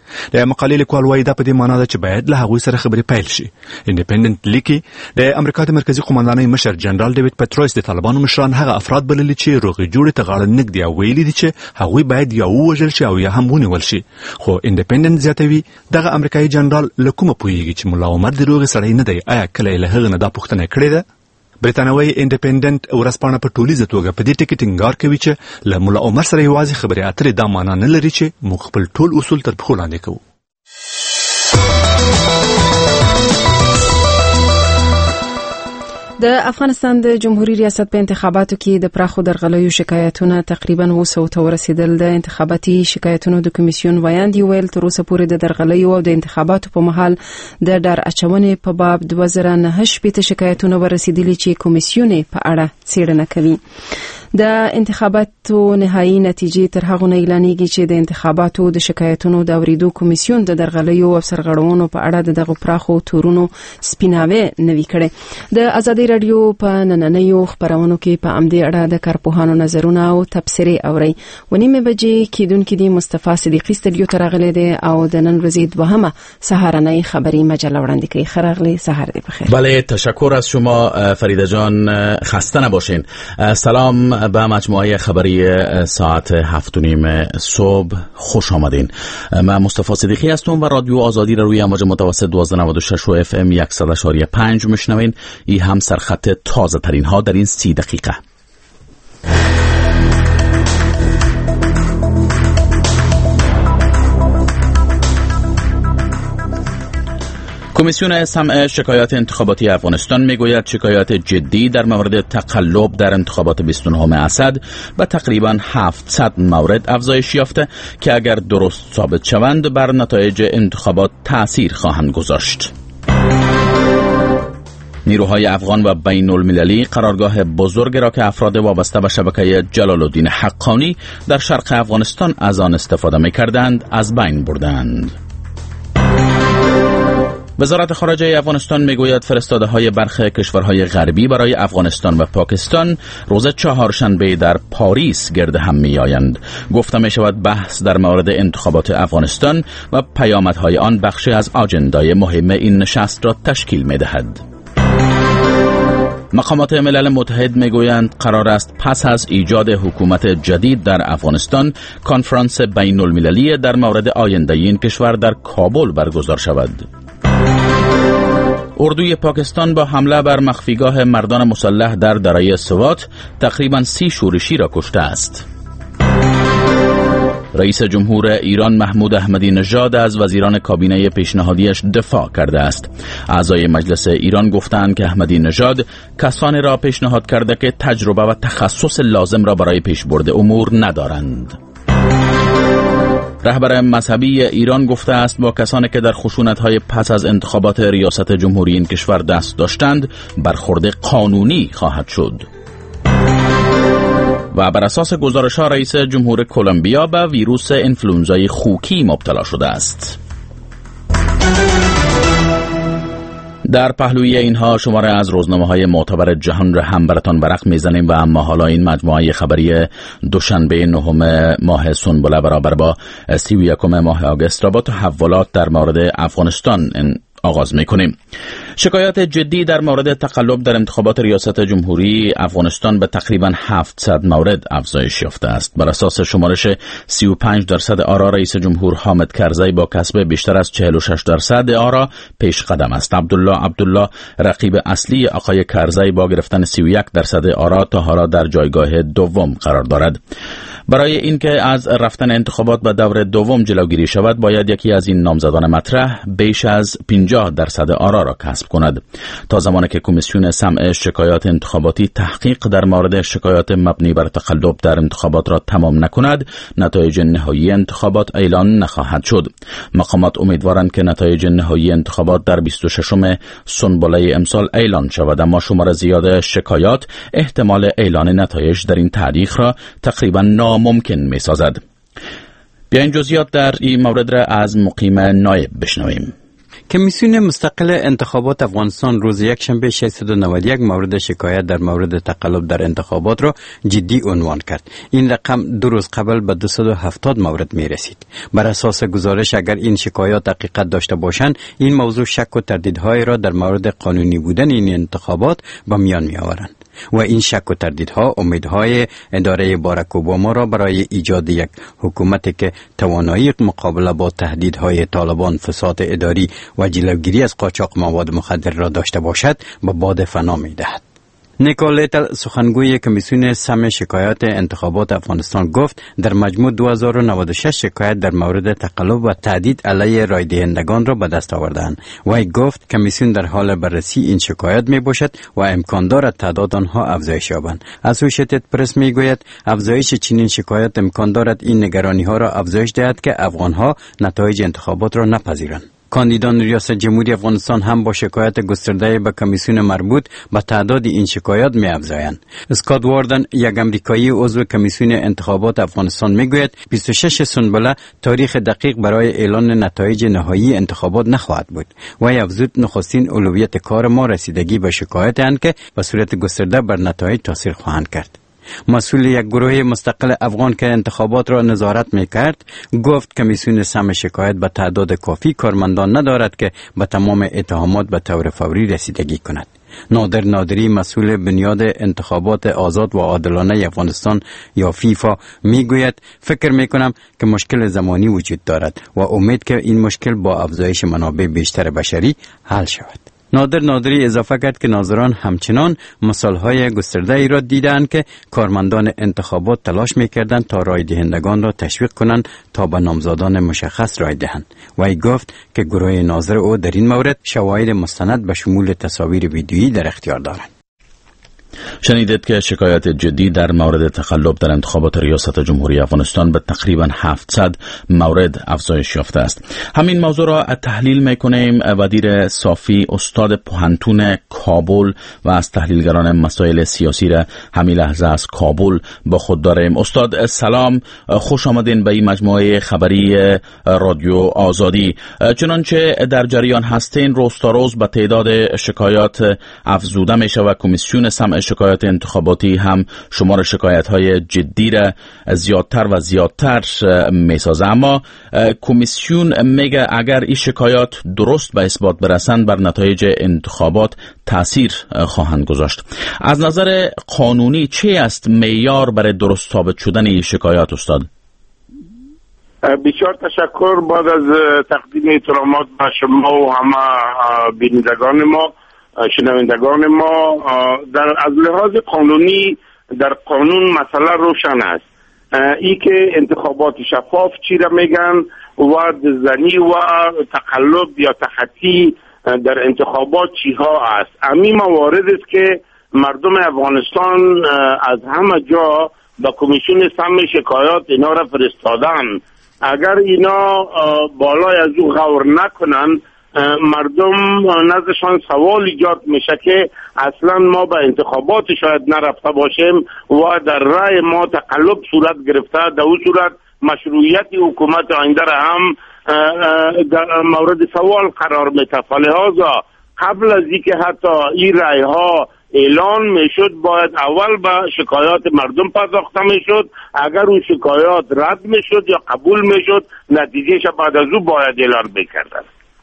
د مقالې لیکوال وایي دا په دې معنی ده چې باید له هغوی سره خبرې پیل شي. انډیپندنت لیکي د امریکا د مرکزی قومندانۍ مشر جنرال ډیوډ پټروس د طالبانو مشران هغه افراد بللي چې روغې جوړې ته غاړه نږدي او ویلي دي چې هغوی باید یا ووژل شي او یا هم ونیول شي. خو انډیپندنت زیاتوي دغه امریکایي جنرال له کومه پوهیږي چې ملا عمر د روغې سړی نه دی؟ آیا کله له هغه نه دا پوښتنه کړې ده؟ بریتانوي انډیپندنت ورځپاڼه په ټولیزه توګه په دې ټکي ټینګار کوي چې له ملا عمر سره یوازې خبرې اترې دا معنا نه لري چې موږ خپل ټول اصول تر پښو لاندې کوو. د افغانستان د جمهوریت ریاست په انتخاباتو کې د پراخو درغلیو شکایتونه تقریبا وسو ته ورسیدل. د انتخاباتي شکایتونو د کمیسیون ویاندې ویل تر اوسه پورې د درغلیو او د انتخاباتو په مهال د ډار اچونې په باب دوه زره نهه شپېته شکایتونه ورسیدلي چې کمیسیون په اړه څېړنه کوي. د انتخاباتو نهایی نتیجې تر هغه نه اعلانېږي چې د انتخاباتو د شکایتونو د اوریدو کمیسیون د درغلیو او سرغړونو په اړه دغه پراخو تورونو سپیناوي نوي کړي. د ازادي رادیو په نننیو خبرونو کې په امدې اړه د کارپوهانو نظرونه او تبصرې اوري. ونیمه بجې کېدونکې دي مصطفی صدیقی استودیو ته راغلی دی او د نن ورځې دوهمه سهارنۍ خبری مجله وړاندې کوي. خراغلی سحر دی بخیر. بله تشکر از شما فریده جان، خسته نباشین. سلام به مجموعه خبری ساعت هفت و نیم صبح خوش آمدین. من مصطفی صدیقی هستم و رادیو آزادی را روی امواج متوسط دوازده ممیز نود و شش و اف ام صد و اشاری پنج میشنوین. این هم سرخط تازه ترین ها در این سی دقیقه. کمیسیون سمع شکایات انتخاباتی افغانستان میگوید شکایات جدی در مورد تقلب در انتخابات بیست و نهم اسد به تقریبا هفتصد مورد افزایش یافته که اگر درست ثابت شوند بر نتایج انتخابات تأثیر خواهند گذاشت. نیروهای افغان و بین المللی قرارگاه بزرگ را که افراد وابسته به شبکه جلال الدین حقانی در شرق افغانستان از آن استفاده می‌کردند از بین بردند. وزارت خارجه افغانستان میگوید فرستاده های برخی کشورهای غربی برای افغانستان و پاکستان روز چهارشنبه در پاریس گرد هم می آیند. گفته می شود بحث در مورد انتخابات افغانستان و پیامدهای آن بخشی از آجندای مهم این نشست را تشکیل می دهد. مقامات ملل متحد میگویند قرار است پس از ایجاد حکومت جدید در افغانستان کنفرانس بین المللی در مورد آینده این کشور در کابل برگزار شود. اردوی پاکستان با حمله بر مخفیگاه مردان مسلح در دره سوات تقریباً سی شورشی را کشته است. رئیس جمهور ایران محمود احمدی نژاد از وزیران کابینه پیشنهادیش دفاع کرده است. اعضای مجلس ایران گفتند که احمدی نژاد کسانی را پیشنهاد کرده که تجربه و تخصص لازم را برای پیشبرد امور ندارند. رهبر مذهبی ایران گفته است با کسانی که در خشونت‌های پس از انتخابات ریاست جمهوری این کشور دست داشتند برخورد قانونی خواهد شد. و بر اساس گزارش‌ها رئیس جمهور کلمبیا به ویروس انفلوئنزای خوکی مبتلا شده است. در پهلوی اینها شماره از روزنامه‌های معتبر جهان را هم براتان برق میزنیم و اما حالا این مجموعه خبری دوشنبه نهم ماه سنبله برابر با سی و یکم ماه آگوست را با تحولات در مورد افغانستان آغاز میکنیم. شکایات جدی در مورد تقلب در انتخابات ریاست جمهوری افغانستان به تقریبا هفتصد مورد افزایش یافته است. بر اساس شمارش سی و پنج درصد آرا رئیس جمهور حامد کرزی با کسب بیشتر از چهل و شش درصد آرا پیش قدم است. عبدالله عبدالله رقیب اصلی آقای کرزی با گرفتن سی و یک درصد آرا تا حالا در جایگاه دوم قرار دارد. برای اینکه از رفتن انتخابات به دور دوم جلوگیری شود باید یکی از این نامزدان مطرح بیش از پنجاه درصد آرا را کسب کند. تا زمانی که کمیسیون سمع شکایات انتخاباتی تحقیق در مورد شکایات مبنی بر تقلب در انتخابات را تمام نکند نتایج نهایی انتخابات اعلان نخواهد شد. مقامات امیدوارند که نتایج نهایی انتخابات در بیست و ششم سنبله امسال اعلان شود، اما شمار زیاد شکایات احتمال اعلان نتایج در این تاریخ را تقریبا ناممکن می سازد. بیاین جزئیات در این مورد را از مقیم نایب بشنویم. کمیسیون مستقل انتخابات افغانستان روز یکشنبه ششصد و نود و یک مورد شکایت در مورد تقلب در انتخابات را جدی عنوان کرد. این رقم دو روز قبل به دویست و هفتاد مورد می رسید. بر اساس گزارش اگر این شکایات حقیقت داشته باشند، این موضوع شک و تردیدهای را در مورد قانونی بودن این انتخابات به میان می آورند. و این شک و تردیدها امیدهای اداره باراک اوباما را برای ایجاد یک حکومتی که توانایی مقابله با تهدیدهای طالبان، فساد اداری و جلوگیری از قاچاق مواد مخدر را داشته باشد به باد فنا می دهد. نیکولیتل سخنگوی کمیسیون سم شکایات انتخابات افغانستان گفت در مجموع دو هزار و نود و شش شکایت در مورد تقلب و تهدید علیه رای دهندگان را به دست آوردند. وی گفت کمیسیون در حال بررسی این شکایت می باشد و امکان دارد تعداد آنها افزایش یابند. اسوسییتد پرس می گوید افزایش چنین شکایت امکان دارد این نگرانی ها را افزایش دهد که افغان ها نتایج انتخابات را نپذیرند. کاندیدان ریاست جمهوری افغانستان هم با شکایت گسترده به کمیسیون مربوط به تعداد این شکایات می افزایند. اسکات واردن، یک امریکایی عضو کمیسیون انتخابات افغانستان می گوید بیست و شش سنبله تاریخ دقیق برای اعلان نتایج نهایی انتخابات نخواهد بود. وی افزود نخستین اولویت کار ما رسیدگی به شکایات اند که به صورت گسترده بر نتایج تاثیر خواهند کرد. مسئول یک گروه مستقل افغان که انتخابات را نظارت میکرد گفت کمیسیون سم شکایت به تعداد کافی کارمندان ندارد که به تمام اتهامات به طور فوری رسیدگی کند. نادر نادری، مسئول بنیاد انتخابات آزاد و عادلانه افغانستان یا فیفا میگوید فکر میکنم که مشکل زمانی وجود دارد و امید که این مشکل با افزایش منابع بیشتر بشری حل شود. نادر نادری اضافه کرد که ناظران همچنان مثالهای گسترده ای را دیدند که کارمندان انتخابات تلاش میکردند تا رای دهندگان را تشویق کنند تا به نامزدان مشخص رای دهند. وی گفت که گروه ناظر او در این مورد شواهد مستند به شمول تصاویر ویدیویی در اختیار دارند. شنیدید که شکایات جدی در مورد تقلب در انتخابات ریاست جمهوری افغانستان به تقریبا هفتصد مورد افزایش یافته است. همین موضوع را تحلیل میکنیم. ودیر صافی، استاد پوهنتون کابل و از تحلیلگران مسائل سیاسی را همین لحظه از کابل با خود داریم. استاد سلام، خوش آمدین به این مجموعه خبری رادیو آزادی. چنانچه در جریان هستین، روز تا روز به تعداد شکایات افزوده میشه و کمیسیون سمع شکایات انتخاباتی هم شمار شکایت های جدی را زیادتر و زیادتر میسازه. اما کمیسیون میگه اگر این شکایات درست به اثبات برسند بر نتایج انتخابات تاثیر خواهند گذاشت. از نظر قانونی چه است معیار برای درست ثابت شدن این شکایات استاد؟ بسیار تشکر. بعد از تقدیم احترامات به شما و همه بینندگان ما، شنوندگان ما، در از لحاظ قانونی در قانون مسئله روشن است. ای که انتخابات شفاف چی را میگن و زنی و تقلب یا تخطی در انتخابات چی ها است. امی موارد است که مردم افغانستان از همه جا با کمیسیون سم شکایات اینا را فرستادن. اگر اینا بالای از او غور نکنن، مردم نزدشان سوال ایجاد میشه که اصلا ما به انتخابات شاید نرفته باشیم و در رای ما تقلب صورت گرفته، در اون صورت مشروعیت حکومت آینده را هم در مورد سوال قرار میده. فلهذا قبل از اینکه حتی این رای ها اعلان میشد باید اول به شکایات مردم پرداخته میشد. اگر اون شکایات رد میشد یا قبول میشد، نتیجهش بعد از او باید اعلان میکردن.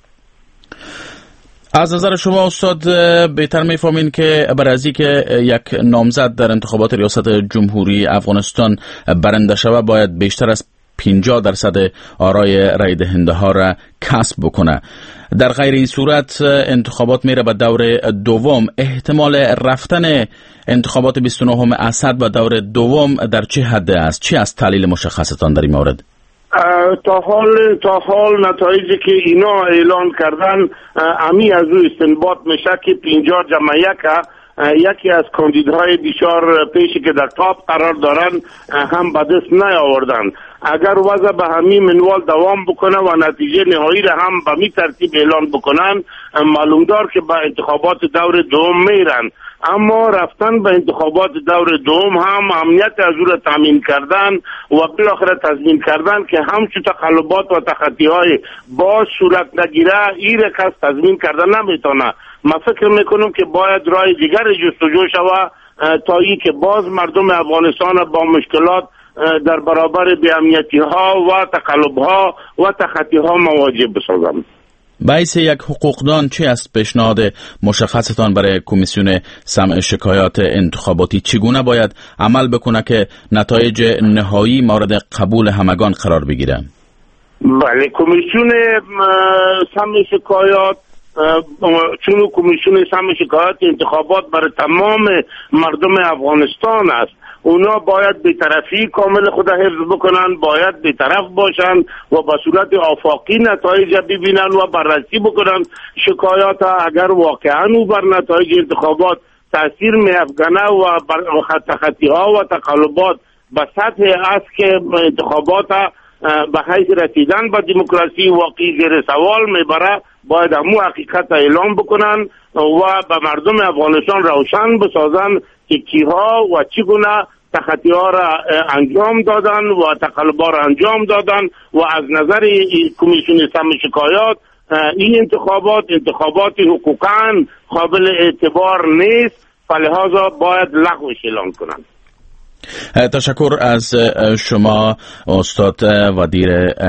از نظر شما استاد بهتر میفهمین که برای از اینکه یک نامزد در انتخابات ریاست جمهوری افغانستان برنده شود باید بیشتر از پنجاه درصد آرای رای دهنده ها را کسب بکنه. در غیر این صورت انتخابات میره به دور دوم. احتمال رفتن انتخابات بیست و نهم اسد به دور دوم در چه حد است؟ چی از تحلیل مشخصتان در این مورد؟ تا حال تا حال نتایجی که اینا اعلان کردن، امی از او استنباط میشه که پنجاه جمع یک یکی از کاندیدهای بسیار پیشی که در تاپ قرار دارن هم به دست نیاوردن. اگر وضع به همین منوال دوام بکنه و نتیجه نهایی را هم به می ترتیب اعلان بکنن، معلوم دار که به انتخابات دور دوم میرن. اما رفتن به انتخابات دور دوم هم امنیت از او را تامین کردن و بالاخره تضمین کردن که همچون تقلبات و تخطی های باز صورت نگیره، این را کس تضمین کردن نمیتونه. من فکر میکنم که باید راه دیگر جستجو شود تا ای که باز مردم افغانستان با مشکلات در برابر بی‌امنیتی ها و تقلب ها و تخطی ها مواجه بسازم. باعث یک حقوقدان چی است پیشنهاد مشخصتان برای کمیسیون سمع شکایات انتخاباتی؟ چگونه باید عمل بکنه که نتایج نهایی مورد قبول همگان قرار بگیره؟ بله، کمیسیون سمع شکایات چون کمیسیون سمع شکایات انتخابات برای تمام مردم افغانستان است. اونا باید بی‌طرفی کامل خود حفظ بکنن، باید بی‌طرف باشن و به صورت آفاقی نتایج ببینن و بررسی بکنن شکایات. اگر واقعا او بر نتایج انتخابات تاثیر می‌افکنه و تخطی ها و تقلبات به سطح است که انتخابات به حیث رسیدن به دموکراسی واقعی زیر سوال میبره، باید همو حقیقت اعلام بکنن و به مردم افغانستان روشن بسازن که کیها و چگونه تخطی ها را انجام دادن و تقلب‌ها را انجام دادن و از نظر کمیسیون سمع شکایات این انتخابات انتخابات حقوقاً قابل اعتبار نیست، فلهذا باید لغوش اعلان کنند. تشکر از شما استاد ودیر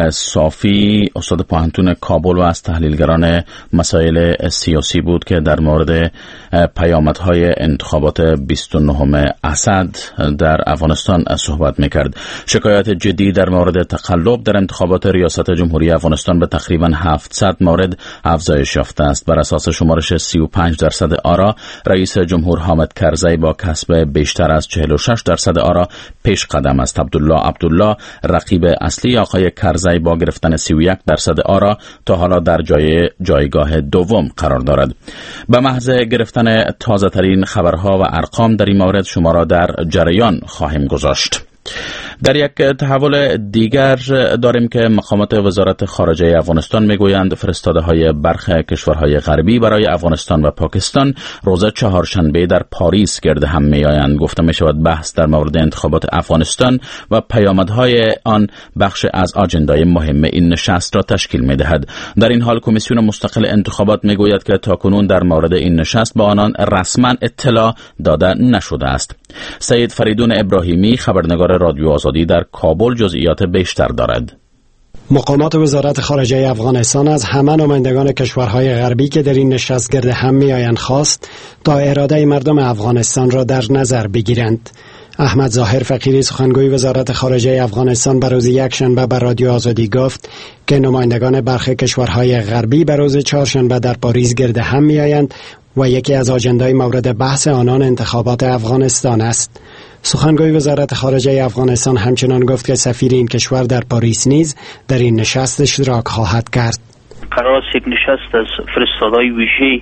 صافی، استاد پوهنتون کابل و از تحلیلگران مسائل سیاسی بود که در مورد پیامدهای انتخابات بیست و نهم اسد در افغانستان صحبت میکرد. شکایات جدی در مورد تقلب در انتخابات ریاست جمهوری افغانستان به تقریبا هفتصد مورد افزایش یافته است. بر اساس شمارش سی و پنج درصد آرا، رئیس جمهور حامد کرزی با کسب بیشتر از چهل و شش درصد آرا پیش قدم است. عبدالله عبدالله رقیب اصلی آقای کرزی با گرفتن سی و یک درصد آرا تا حالا در جای جایگاه دوم قرار دارد. به محض گرفتن تازه ترین خبرها و ارقام در این مورد شما را در جریان خواهیم گذاشت. در یک تحول دیگر داریم که مقامات وزارت خارجه افغانستان میگویند فرستاده های برخی کشورهای غربی برای افغانستان و پاکستان روز چهارشنبه در پاریس گرد هم میآیند. گفته می شود بحث در مورد انتخابات افغانستان و پیامدهای آن بخش از آجندای مهم این نشست را تشکیل می دهد. در این حال کمیسیون مستقل انتخابات میگوید که تاکنون در مورد این نشست با آنان رسما اطلاع داده نشده است. سید فریدون ابراهیمی، خبرنگار رادیو آزادی در کابل، جزئیات بیشتر دارد. مقامات وزارت خارجه افغانستان از همه نمایندگان کشورهای غربی که در این نشست گرد هم میآیند خواست تا اراده مردم افغانستان را در نظر بگیرند. احمد ظاهر فقیری، سخنگوی وزارت خارجه افغانستان، به روز یکشنبه بر رادیو آزادی گفت که نمایندگان برخی کشورهای غربی به روز چهارشنبه در پاریس گرد هم میآیند و یکی از آجندای مورد بحث آنان انتخابات افغانستان است. سخنگوی وزارت خارجه افغانستان همچنان گفت که سفیر این کشور در پاریس نیز در این نشست اشتراک خواهد کرد. قرار است یک نشست از فرستادهای ویژه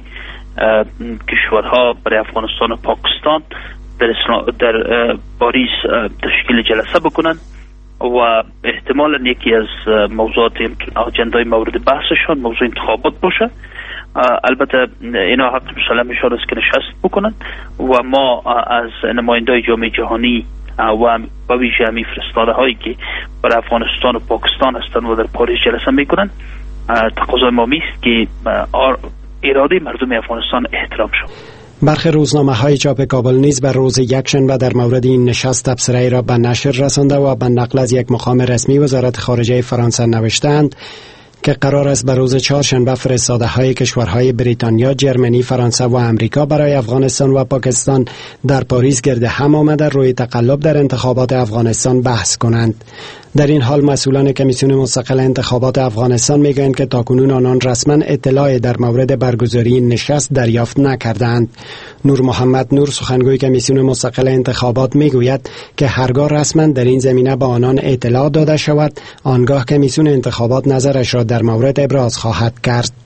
کشورها برای افغانستان و پاکستان در, در پاریس تشکیل جلسه بکنند و احتمالاً یکی از موضوعات آجندای مورد بحثشان موضوع انتخابات باشه. البته اینا حق مسلمشان است که نشست بکنن و ما از نمایندای جامعه جهانی و با ویژه همی فرستاده هایی که برای افغانستان و پاکستان هستند و در پاریس جلسه میکنن، تقاضای ما میست که اراده مردم افغانستان احترام شود. برخی روزنامه های چاپ کابل نیز بر روز یکشنبه در مورد این نشست تبصره را به نشر رسانده و به نقل از یک مقام رسمی وزارت خارجه فرانسه نوشتند که قرار است به روز چهارشنبه فرستاده های کشورهای بریتانیا، جرمنی، فرانسه و امریکا برای افغانستان و پاکستان در پاریس گرد هم آمده روی تقلب در انتخابات افغانستان بحث کنند. در این حال مسئولان کمیسیون مستقل انتخابات افغانستان میگویند که تاکنون آنان رسما اطلاعی در مورد برگزاری نشست دریافت نکردند. نور محمد نور، سخنگوی کمیسیون مستقل انتخابات، میگوید که هرگاه رسما در این زمینه به آنان اطلاع داده شود، آنگاه کمیسیون انتخابات نظرش را در مورد ابراز خواهد کرد.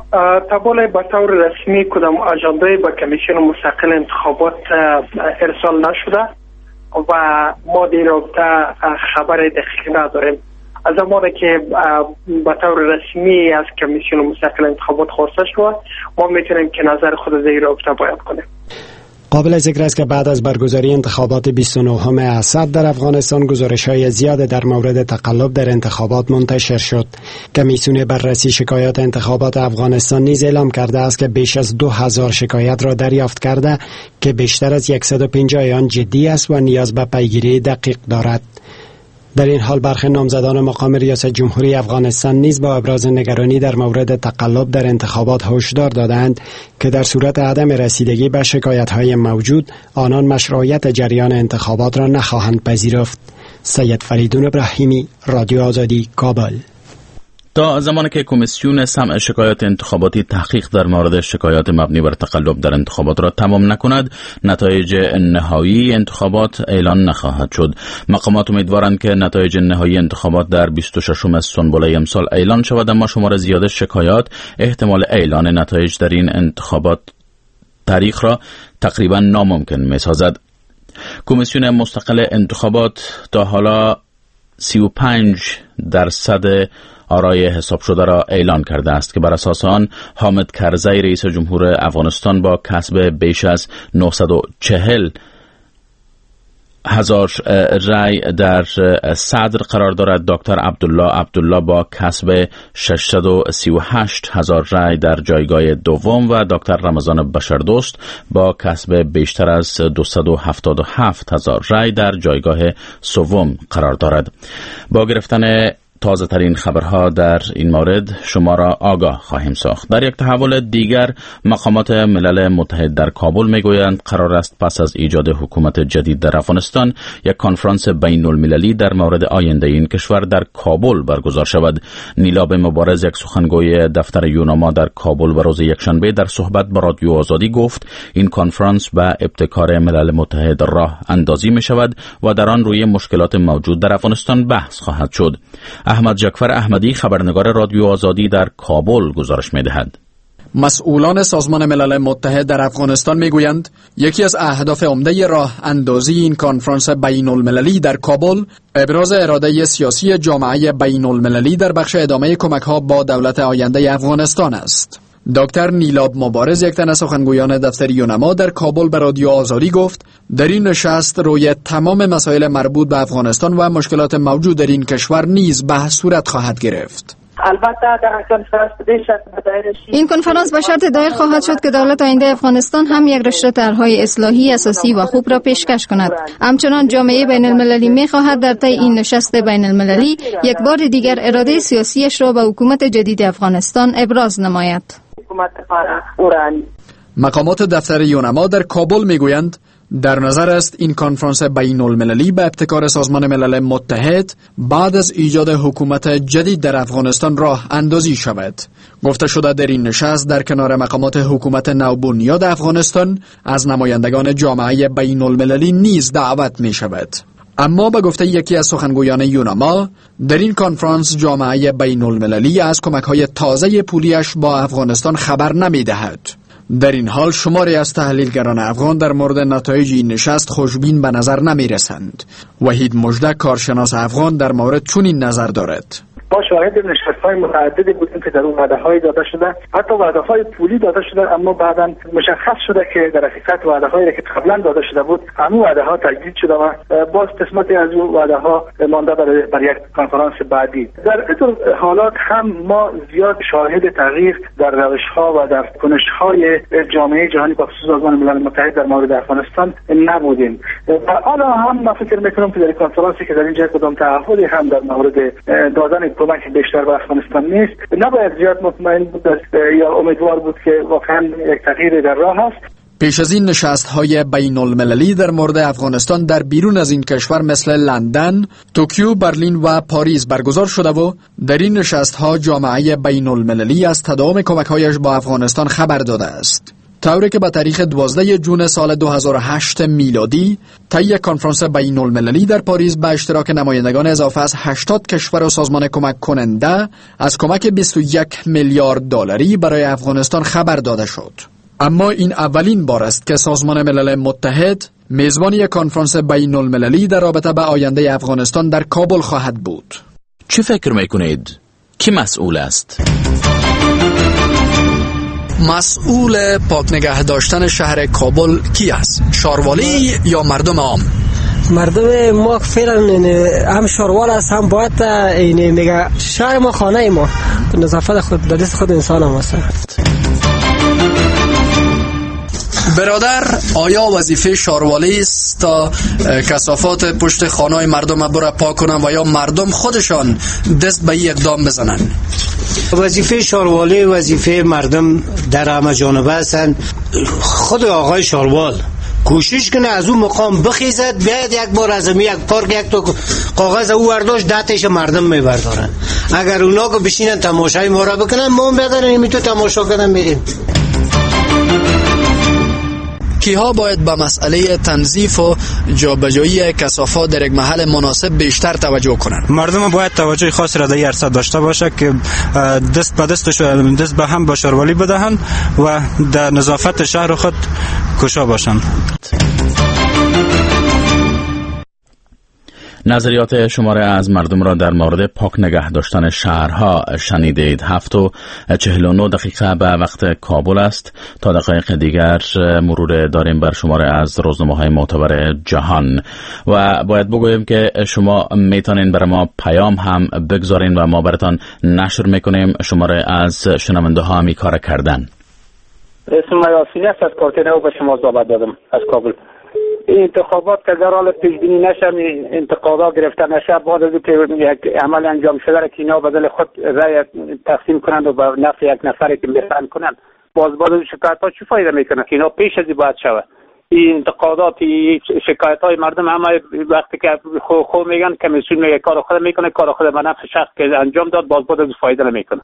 تابول به طور رسمی کدام اجنده‌ای به کمیسیون مستقل انتخابات ارسال نشده و ما در رابطه خبر دقیق نداریم. از زمانی که به طور رسمی از کمیسیون مستقل انتخابات خواسته شد ما میتونیم که نظر خود در رابطه بیان کنیم. قابل ذکر است که بعد از برگزاری انتخابات بیست و نهم اسد در افغانستان گزارش‌های زیاد در مورد تقلب در انتخابات منتشر شد. کمیسیون بررسی شکایات انتخابات افغانستان نیز اعلام کرده است که بیش از دو هزار شکایت را دریافت کرده که بیشتر از صد و پنجاه آن جدی است و نیاز به پیگیری دقیق دارد. در این حال برخی نامزدان مقام ریاست جمهوری افغانستان نیز با ابراز نگرانی در مورد تقلب در انتخابات هشدار دادند که در صورت عدم رسیدگی به شکایت‌های موجود آنان مشروعیت جریان انتخابات را نخواهند پذیرفت. سید فریدون ابراهیمی، رادیو آزادی، کابل. تا زمانی که کمیسیون سمع شکایات انتخاباتی تحقیق در مورد شکایات مبنی بر تقلب در انتخابات را تمام نکند، نتایج نهایی انتخابات اعلان نخواهد شد. مقامات امیدوارند که نتایج نهایی انتخابات در بیست و ششم سنبله امسال اعلان شود، اما شمار زیاد شکایات احتمال اعلان نتایج در این انتخابات تاریخ را تقریبا ناممکن می‌سازد. کمیسیون مستقل انتخابات تا حالا سی و پنج درصد آرای حساب شده را اعلان کرده است که بر اساس آن حامد کرزی رئیس جمهور افغانستان با کسب بیش از نهصد و چهل هزار رای در صدر قرار دارد. دکتر عبدالله عبدالله با کسب ششصد و سی و هشت هزار رای در جایگاه دوم و دکتر رمضان بشردوست با کسب بیشتر از دویست و هفتاد و هفت هزار رای در جایگاه سوم قرار دارد. با گرفتن تازه ترین خبرها در این مورد شما را آگاه خواهیم ساخت. در یک تحول دیگر مقامات ملل متحد در کابل میگویند قرار است پس از ایجاد حکومت جدید در افغانستان یک کنفرانس بین المللی در مورد آینده این کشور در کابل برگزار شود. نیلاب مبارز، یک سخنگوی دفتر یوناما در کابل، به روز یکشنبه در صحبت با رادیو آزادی گفت این کنفرانس به ابتکار ملل متحد راه اندازی می شود و در آن روی مشکلات موجود در افغانستان بحث خواهد شد. احمد جعفر احمدی، خبرنگار رادیو آزادی در کابل، گزارش می‌دهد. مسئولان سازمان ملل متحد در افغانستان میگویند یکی از اهداف عمده راه اندازی این کنفرانس بین المللی در کابل ابراز اراده سیاسی جامعه بین المللی در بخش ادامه کمک‌ها با دولت آینده افغانستان است. دکتر نیلاب مبارز، یک تن از سخنگویان دفتر یونما در کابل، به رادیو آزادی گفت در این نشست روی تمام مسائل مربوط به افغانستان و مشکلات موجود در این کشور نیز بحث صورت خواهد گرفت. این کنفرانس به شرط دایر خواهد شد که دولت آینده افغانستان هم یک رشته طرح‌های اصلاحی اساسی و خوب را پیشکش کند. همچنان جامعه بین المللی می خواهد در طی این نشست بین المللی یک بار دیگر اراده سیاسیش را به حکومت جدید افغانستان ابراز نماید. مقامات دفتر یونما در کابل میگویند در نظر است این کنفرانس بین المللی به ابتکار سازمان ملل متحد بعد از ایجاد حکومت جدید در افغانستان راه اندازی شود. گفته شده در این نشست در کنار مقامات حکومت نوبنیاد افغانستان از نمایندگان جامعه بین المللی نیز دعوت می شود. اما به گفته یکی از سخنگویان یونما در این کنفرانس جامعه بین المللی از کمک‌های تازه پولیش با افغانستان خبر نمی دهد. در این حال شماری از تحلیلگران افغان در مورد نتایج این نشست خوشبین به نظر نمی رسند. وحید مژده، کارشناس افغان، در مورد چنین نظر دارد. ما شاهد نشست‌های متعددی بودیم که در اون وعده‌های داده شده، حتی وعده‌های پولی داده شده، اما بعداً مشخص شده که در حقیقت وعده‌هایی که قبلا داده شده بود همون وعده‌ها تجدید شده و باز قسمتی از اون وعده‌ها مانده برای برای یک کنفرانس بعدی. در این حالات هم ما زیاد شاهد تغییر در روش‌ها و در کنش‌های جامعه جهانی به خصوص سازمان ملل متحد در مورد افغانستان نبودیم. و حالا هم من فکر می‌کنم که در کنفرانسی که در اینجا کدام تعهدی هم در مورد دادن کمک بیشتر به افغانستان نیست، نباید زیاد مطمئن بود یا امیدوار بود که واقعا یک تغییر در راه است. پیش از این نشست‌های بین المللی در مورد افغانستان در بیرون از این کشور مثل لندن، توکیو، برلین و پاریس برگزار شده و در این نشست‌ها جامعه بین المللی از تداوم کمک‌هایش با افغانستان خبر داده است. طوری که به تاریخ دوازده ژوئن سال دو هزار و هشت میلادی طی کنفرانس بین المللی در پاریس به اشتراک نمایندگان اضافه از هشتاد کشور و سازمان کمک کننده از کمک بیست و یک میلیارد دلاری برای افغانستان خبر داده شد. اما این اولین بار است که سازمان ملل متحد میزبان یک کنفرانس بین المللی در رابطه به آینده افغانستان در کابل خواهد بود. چه فکر میکنید؟ کی مسئول است؟ مسئول پاک نگه داشتن شهر کابل کی است؟ شاروالی یا مردم عام؟ مردم ما فعلا هم شاروال است، هم باید این میگه شهر ما خانه ما، نظافت خود در دست خود انسان هم است. برادر، آیا وظیفه شاروالی است تا کثافات پشت خانه مردم برا پاک کنن و یا مردم خودشان دست به این اقدام بزنن؟ وظیفه شاروالی وظیفه مردم در همه جانبه هستند. خود آقای شاروال کوشش کنه از اون مقام بخیزد، بیاید یک بار از یک پارک یک تو کاغذ او برداشت دهتش مردم میبردارن. اگر اونا که بشینن تماشای ما را بکنن، ما هم بدارن می تو تماشا کنن میریم. کیها باید به مسئله تنظیف و جابجایی کثافات در یک محل مناسب بیشتر توجه کنند؟ مردم باید توجه خاص را در این عرصه داشته باشه که دست به دست دست به هم با شاروالی بدهند و در نظافت شهر خود کوشا باشند. نظریات شماره از مردم را در مورد پاک نگه داشتن شهرها شنیدید. هفت و چهل و نه دقیقه به وقت کابل است. تا دقایق دیگر مرور داریم بر شماره از روزنامه‌های معتبر جهان و باید بگویم که شما میتونین برای ما پیام هم بگذارین و ما براتون نشر میکنیم. شماره از شنونده ها می کار کردن. اسم یاسین است، از کارتنو به شما زابط دادم از کابل. این انتخابات که در حال پیش بینی نشه، انتقادا گرفته نشه، بعد از اینکه یک عمل انجام شده را که اینا بدل خود رای تقسیم کنند و به نفع یک نفری که میخوان کنند، باز باز شکایت ها چه فایده میکنه که اینا پیش از این باید شود. این انتقادات، شکایت های مردم همه وقتی که خو, خو میگن کمیسیون میگه کار خود میکنه، کار خود به نفع شخص که انجام داد، باز باز از فایده نمیکنه.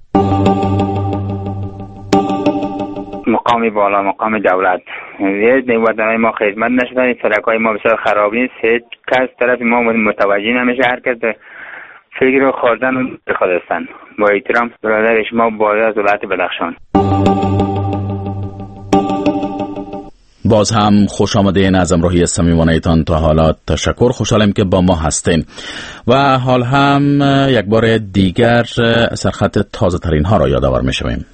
مقامی بالا، مقام دولت، هیچ نیوادنهای ما خدمت نشدن، سرکای ما بسیار خراب نیست، هیچ کس طرف ما متوجه نمیشه، هر کس فکر خوردن و خود هستن. با احترام برادر شما باید از ولایت بدخشان. باز هم خوش آمدین، از امروحی صمیمانه تان تا حالا تشکر. خوشحالم که با ما هستین و حال هم یک بار دیگر سرخط تازه ترین ها را یادآور می شویم.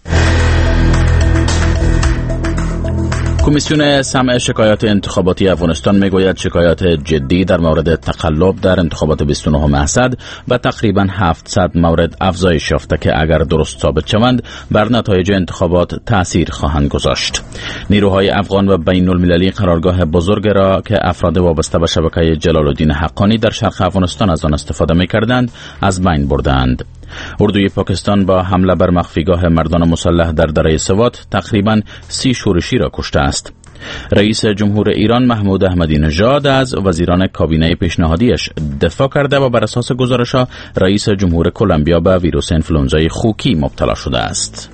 کمیسیون سمع شکایات انتخاباتی افغانستان میگوید شکایات جدی در مورد تقلب در انتخابات بیست و نه مهسد و تقریبا هفتصد مورد افزایش یافته که اگر درست ثابت شوند بر نتایج انتخابات تأثیر خواهند گذاشت. نیروهای افغان و بین المللی قرارگاه بزرگ را که افراد وابسته به شبکه جلال الدین حقانی در شرق افغانستان از آن استفاده می‌کردند از بین بردند. اردوی پاکستان با حمله بر مخفیگاه مردان مسلح در دره سوات تقریباً سی شورشی را کشته است. رئیس جمهور ایران محمود احمدی نژاد از وزیران کابینه پیشنهادیش دفاع کرده و بر اساس گزارش‌ها رئیس جمهور کلمبیا به ویروس انفلوئنزای خوکی مبتلا شده است.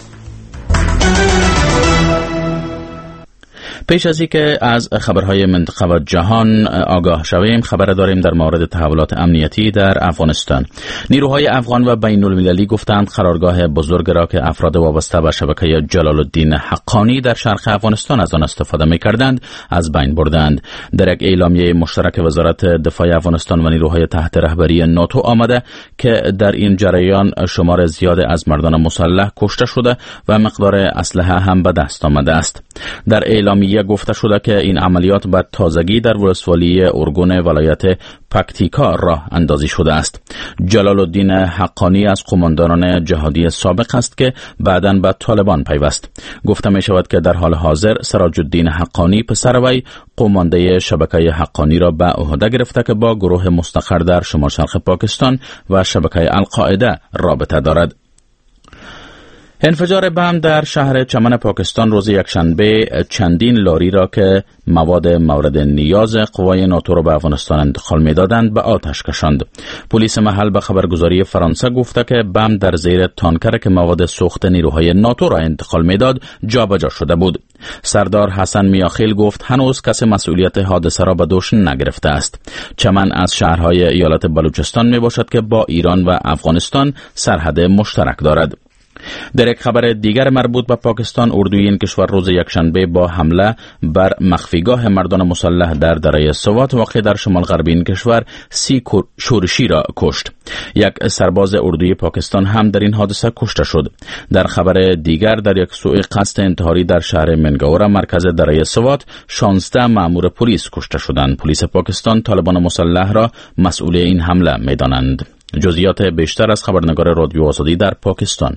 پیش از اینکه از خبرهای منطقه و جهان آگاه شویم، خبر داریم در مورد تحولات امنیتی در افغانستان. نیروهای افغان و بین المللی گفتند قرارگاه بزرگ را که افراد وابسته به شبکه جلال الدین حقانی در شرق افغانستان از آن استفاده می‌کردند از بین بردند. در یک اعلامیه مشترک وزارت دفاع افغانستان و نیروهای تحت رهبری ناتو آمده که در این جریان شمار زیاد از مردان مسلح کشته شده و مقدار اسلحه هم به دست آمده است. در اعلامیه گفته شده که این عملیات به تازگی در ولسوالی ارگون ولایت پکتیکا راه اندازی شده است. جلال الدین حقانی از قماندانان جهادی سابق است که بعداً به طالبان پیوست. گفته می شود که در حال حاضر سراج الدین حقانی پسر وی قمانده شبکه حقانی را به عهده گرفته که با گروه مستقر در شمال شرق پاکستان و شبکه القاعده رابطه دارد. انفجار بم در شهر چمن پاکستان روز یکشنبه چندین لاری را که مواد مورد نیاز قوای ناتو را به افغانستان انتقال می‌دادند به آتش کشاند. پلیس محل به خبرگزاری فرانسه گفته که بم در زیر تانکر که مواد سوخت نیروهای ناتو را انتقال می‌داد جابجا شده بود. سردار حسن میاخیل گفت هنوز کسی مسئولیت حادثه را به دوش نگرفته است. چمن از شهرهای ایالت بلوچستان میباشد که با ایران و افغانستان سرحد مشترک دارد. در یک خبر دیگر مربوط به پاکستان، اردوی این کشور روز یکشنبه با حمله بر مخفیگاه مردان مسلح در دره سوات واقع در شمال غربی این کشور سی شورشی را کشت. یک سرباز اردوی پاکستان هم در این حادثه کشته شد. در خبر دیگر، در یک سوء قصد انتحاری در شهر منگاورا مرکز دره سوات شانزده مأمور پلیس کشته شدند. پلیس پاکستان طالبان مسلح را مسئول این حمله می‌دانند. جزئیات بیشتر از خبرنگار رادیو آزادی در پاکستان.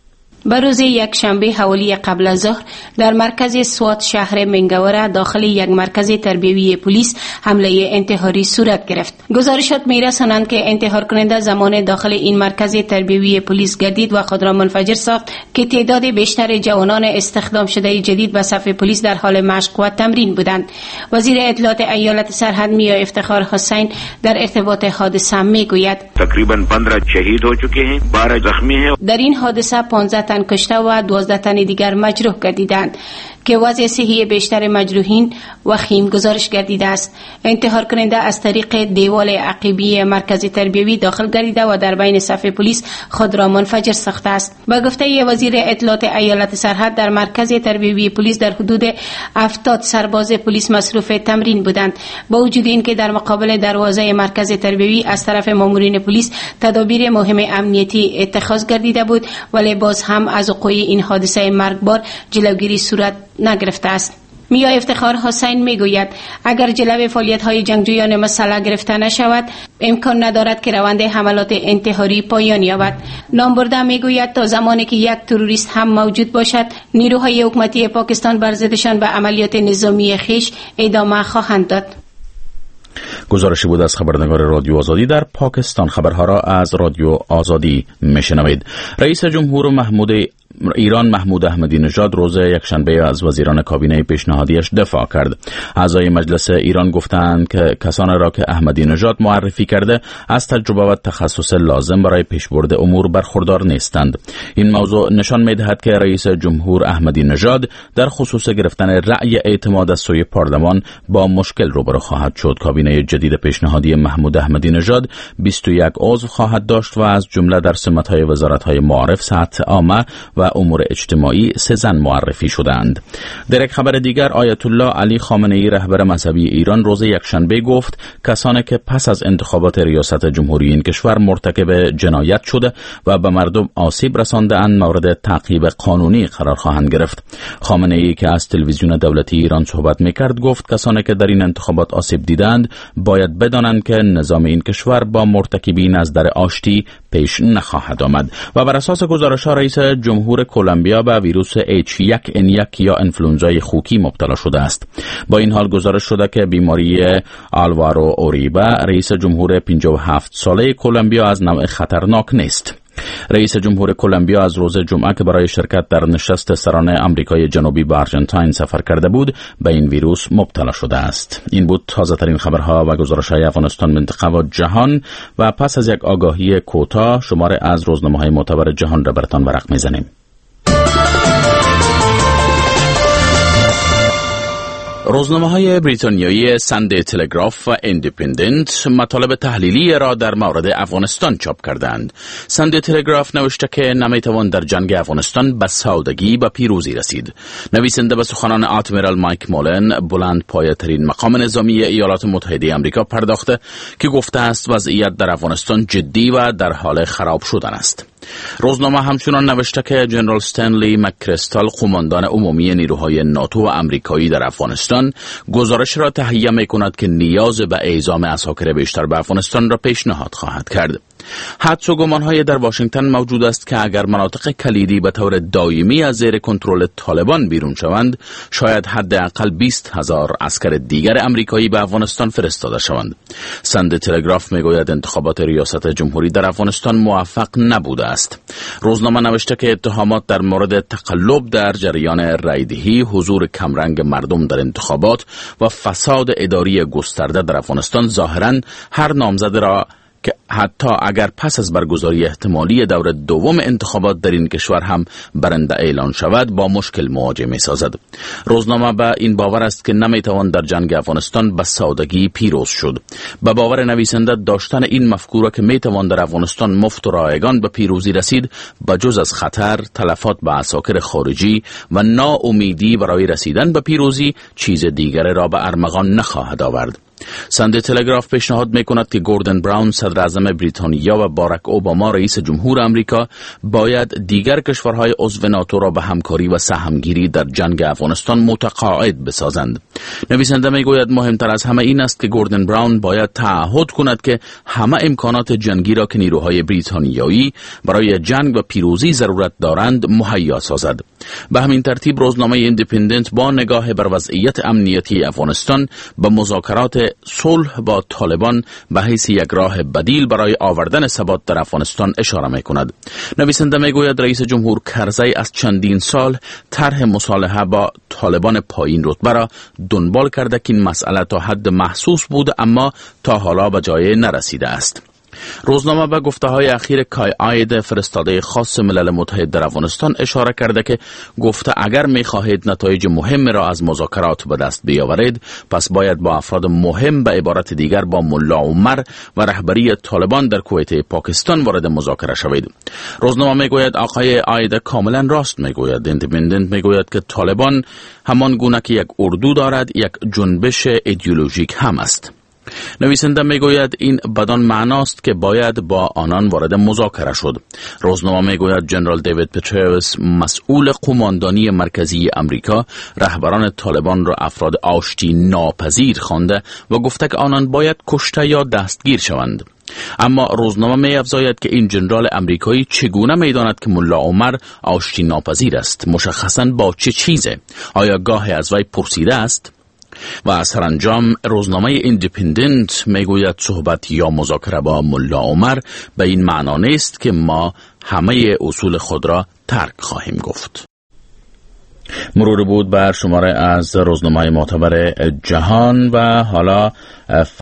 به روز یک شنبه حوالی قبل از ظهر در مرکز سوات شهر منگاورا داخل یک مرکز تربیوی پلیس حمله انتحاری صورت گرفت. گزارشات می‌رسانند که انتحار کننده زمان داخل این مرکز تربیوی پلیس گردید و خود را منفجر ساخت که تعداد بیشتر جوانان استخدام شده جدید به صف پلیس در حال مشق و تمرین بودند. وزیر اطلاعات ایالت سرحد میا افتخار حسین در ارتباط حادثه میگوید تقریبا پندرہ شهید ہو چکے ہیں، بارہ زخمی ہیں. در این حادثه پانزده تن کشته و دوازده تن دیگر مجروح گردیدند که وضع صحی بیشتر مجروحین وخیم گزارش گردیده است. انتحار کننده از طریق دیوال عقبی مرکز تربیوی داخل گردیده و در بین صف پلیس خود را منفجر ساخته است. با گفته وزیر اطلاعات ایالت سرحد، در مرکز تربیوی پلیس در حدود هفتاد سرباز پلیس مصروف تمرین بودند. با وجود اینکه در مقابل دروازه مرکز تربیوی از طرف مامورین پلیس تدابیر مهم امنیتی اتخاذ گردیده بود، ولی باز هم از وقوع این حادثه مرگبار جلوگیری صورت نگرفته است. میا افتخار حسین میگوید اگر جلوی فعالیت‌های جنگجویان مسلح گرفته نشود، امکان ندارد که روند حملات انتحاری پایان یابد. نامبرده میگوید تا زمانی که یک تروریست هم موجود باشد، نیروهای حکومتی پاکستان بر ضدشان به عملیات نظامی خویش ادامه خواهند داد. گزارشی بود از خبرنگار رادیو آزادی در پاکستان. خبرها را از رادیو آزادی میشنوید. رئیس جمهور محمود ایران محمود احمدی نژاد روز یکشنبه از وزیران کابینه پیشنهادیش دفاع کرد. اعضای مجلس ایران گفتند که کسانی را که احمدی نژاد معرفی کرده از تجربه و تخصص لازم برای پیشبرد امور برخوردار نیستند. این موضوع نشان می‌دهد که رئیس جمهور احمدی نژاد در خصوص گرفتن رأی اعتماد از سوی پارلمان با مشکل روبرو خواهد شد. کابینه جدید پیشنهادی محمود احمدی نژاد بیست و یک عضو خواهد داشت و از جمله در سمت‌های وزارت‌های معارف، صحت عامه و امور اجتماعی سه زن معرفی شدند. در یک خبر دیگر، آیت الله علی خامنه‌ای رهبر مذهبی ایران روز یکشنبه گفت کسانی که پس از انتخابات ریاست جمهوری این کشور مرتکب جنایت شده و به مردم آسیب رسانده‌اند مورد تعقیب قانونی قرار خواهند گرفت. خامنه‌ای که از تلویزیون دولتی ایران صحبت می‌کرد گفت کسانی که در این انتخابات آسیب دیدند باید بدانند که نظام این کشور با مرتکبین از در آشتی پیش نخواهد آمد. و بر اساس گزارش‌ها رئیس جمهور کلمبیا به ویروس اچ یک ان یک یا انفلوئنزای خوکی مبتلا شده است. با این حال گزارش شده که بیماری آلوارو اوریبا رئیس جمهور پنجاه و هفت ساله کلمبیا از نوع خطرناک نیست. رئیس جمهور کلمبیا از روز جمعه که برای شرکت در نشست سران آمریکای جنوبی به آرژانتین سفر کرده بود به این ویروس مبتلا شده است. این بود تازه ترین خبرها و گزارش‌های افغانستان، منطقه و جهان. و پس از یک آگاهی کوتاه شماره از روزنامه‌های معتبر جهان را براتان ورق می‌زنیم. روزنامه‌های بریتانیایی ساندی تلگراف و ایندیپندنت مطالب تحلیلی را در مورد افغانستان چاپ کردند. ساندی تلگراف نوشته که نمیتوان در جنگ افغانستان به سادگی به پیروزی رسید. نویسنده به سخنان آدمیرال مایک مولن، بلند پایه‌ترین مقام نظامی ایالات متحده آمریکا، پرداخته که گفته است وضعیت در افغانستان جدی و در حال خراب شدن است. روزنامه همچنان نوشته که جنرال استنلی مکریستال، قماندان عمومی نیروهای ناتو و آمریکایی در افغانستان، گزارش را تهیه می‌کند که نیاز به اعزام عساکر بیشتر به افغانستان را پیشنهاد خواهد کرد. حدس و گمان‌های در واشنگتن موجود است که اگر مناطق کلیدی به طور دائمی از زیر کنترل طالبان بیرون شوند، شاید حداقل بیست هزار عسکر دیگر آمریکایی به افغانستان فرستاده شوند. ساندی تلگراف میگوید انتخابات ریاست جمهوری در افغانستان موفق نبوده است. روزنامه نوشته که اتهامات در مورد تقلب در جریان رایدهی، حضور کمرنگ مردم در انتخابات و فساد اداری گسترده در افغانستان ظاهراً هر نامزد را که حتی اگر پس از برگزاری احتمالی دور دوم انتخابات در این کشور هم برنده اعلان شود با مشکل مواجه می سازد. روزنامه به این باور است که نمی توان در جنگ افغانستان به سادگی پیروز شد. به باور نویسنده داشتن این مفکوره که می توان در افغانستان مفت و رایگان به پیروزی رسید به جز از خطر، تلفات به عساکر خارجی و ناامیدی برای رسیدن به پیروزی چیز دیگری را به ارمغان نخواهد آورد. ساندی تلگراف پیشنهاد می کند که گوردن براون صدر اعظم بریتانیا و باراک اوباما رئیس جمهور آمریکا باید دیگر کشورهای عضو ناتو را به همکاری و سهمگیری در جنگ افغانستان متقاعد بسازند. نویسنده می گوید مهمتر از همه این است که گوردن براون باید تعهد کند که همه امکانات جنگی را که نیروهای بریتانیایی برای جنگ و پیروزی ضرورت دارند مهیا سازد. به همین ترتیب روزنامه ایندیپندنت با نگاه بر وضعیت امنیتی افغانستان به مذاکرات صلح با طالبان به حیث یک راه بدیل برای آوردن ثبات در افغانستان اشاره می کند. نویسنده می گوید رئیس جمهور کرزی از چندین سال طرح مصالحه با طالبان پایین رتبه را دنبال کرده که این مسئله تا حد محسوس بود اما تا حالا به جای نرسیده است. روزنامه به گفته‌های اخیر کای آید فرستاده خاص ملل متحد در افغانستان اشاره کرده که گفته اگر می‌خواهید نتایج مهم را از مذاکرات به دست بیاورید پس باید با افراد مهم به عبارت دیگر با ملا عمر و رهبری طالبان در کویت پاکستان وارد مذاکره شوید. روزنامه میگوید آقای آید کاملا راست میگوید. ایندیپندنت میگوید که طالبان همان گونه که یک اردو دارد یک جنبش ایدئولوژیک هم است. نویسنده میگوید این بدان معناست که باید با آنان وارد مذاکره شد. روزنامه میگوید جنرال دیوید پتروس مسئول قماندانی مرکزی امریکا رهبران طالبان را افراد آشتی ناپذیر خوانده و گفته که آنان باید کشته یا دستگیر شوند. اما روزنامه می افزاید که این جنرال امریکایی چگونه می داند که ملا عمر آشتی ناپذیر است؟ مشخصاً با چه چیزه؟ آیا گاهی از وی پرسیده است؟ و از سرانجام روزنامه ایندیپندنت میگوید صحبت یا مذاکره با ملا عمر به این معنا نیست که ما همه اصول خود را ترک خواهیم گفت. مرور بود بر شماره از روزنامه معتبر جهان و حالا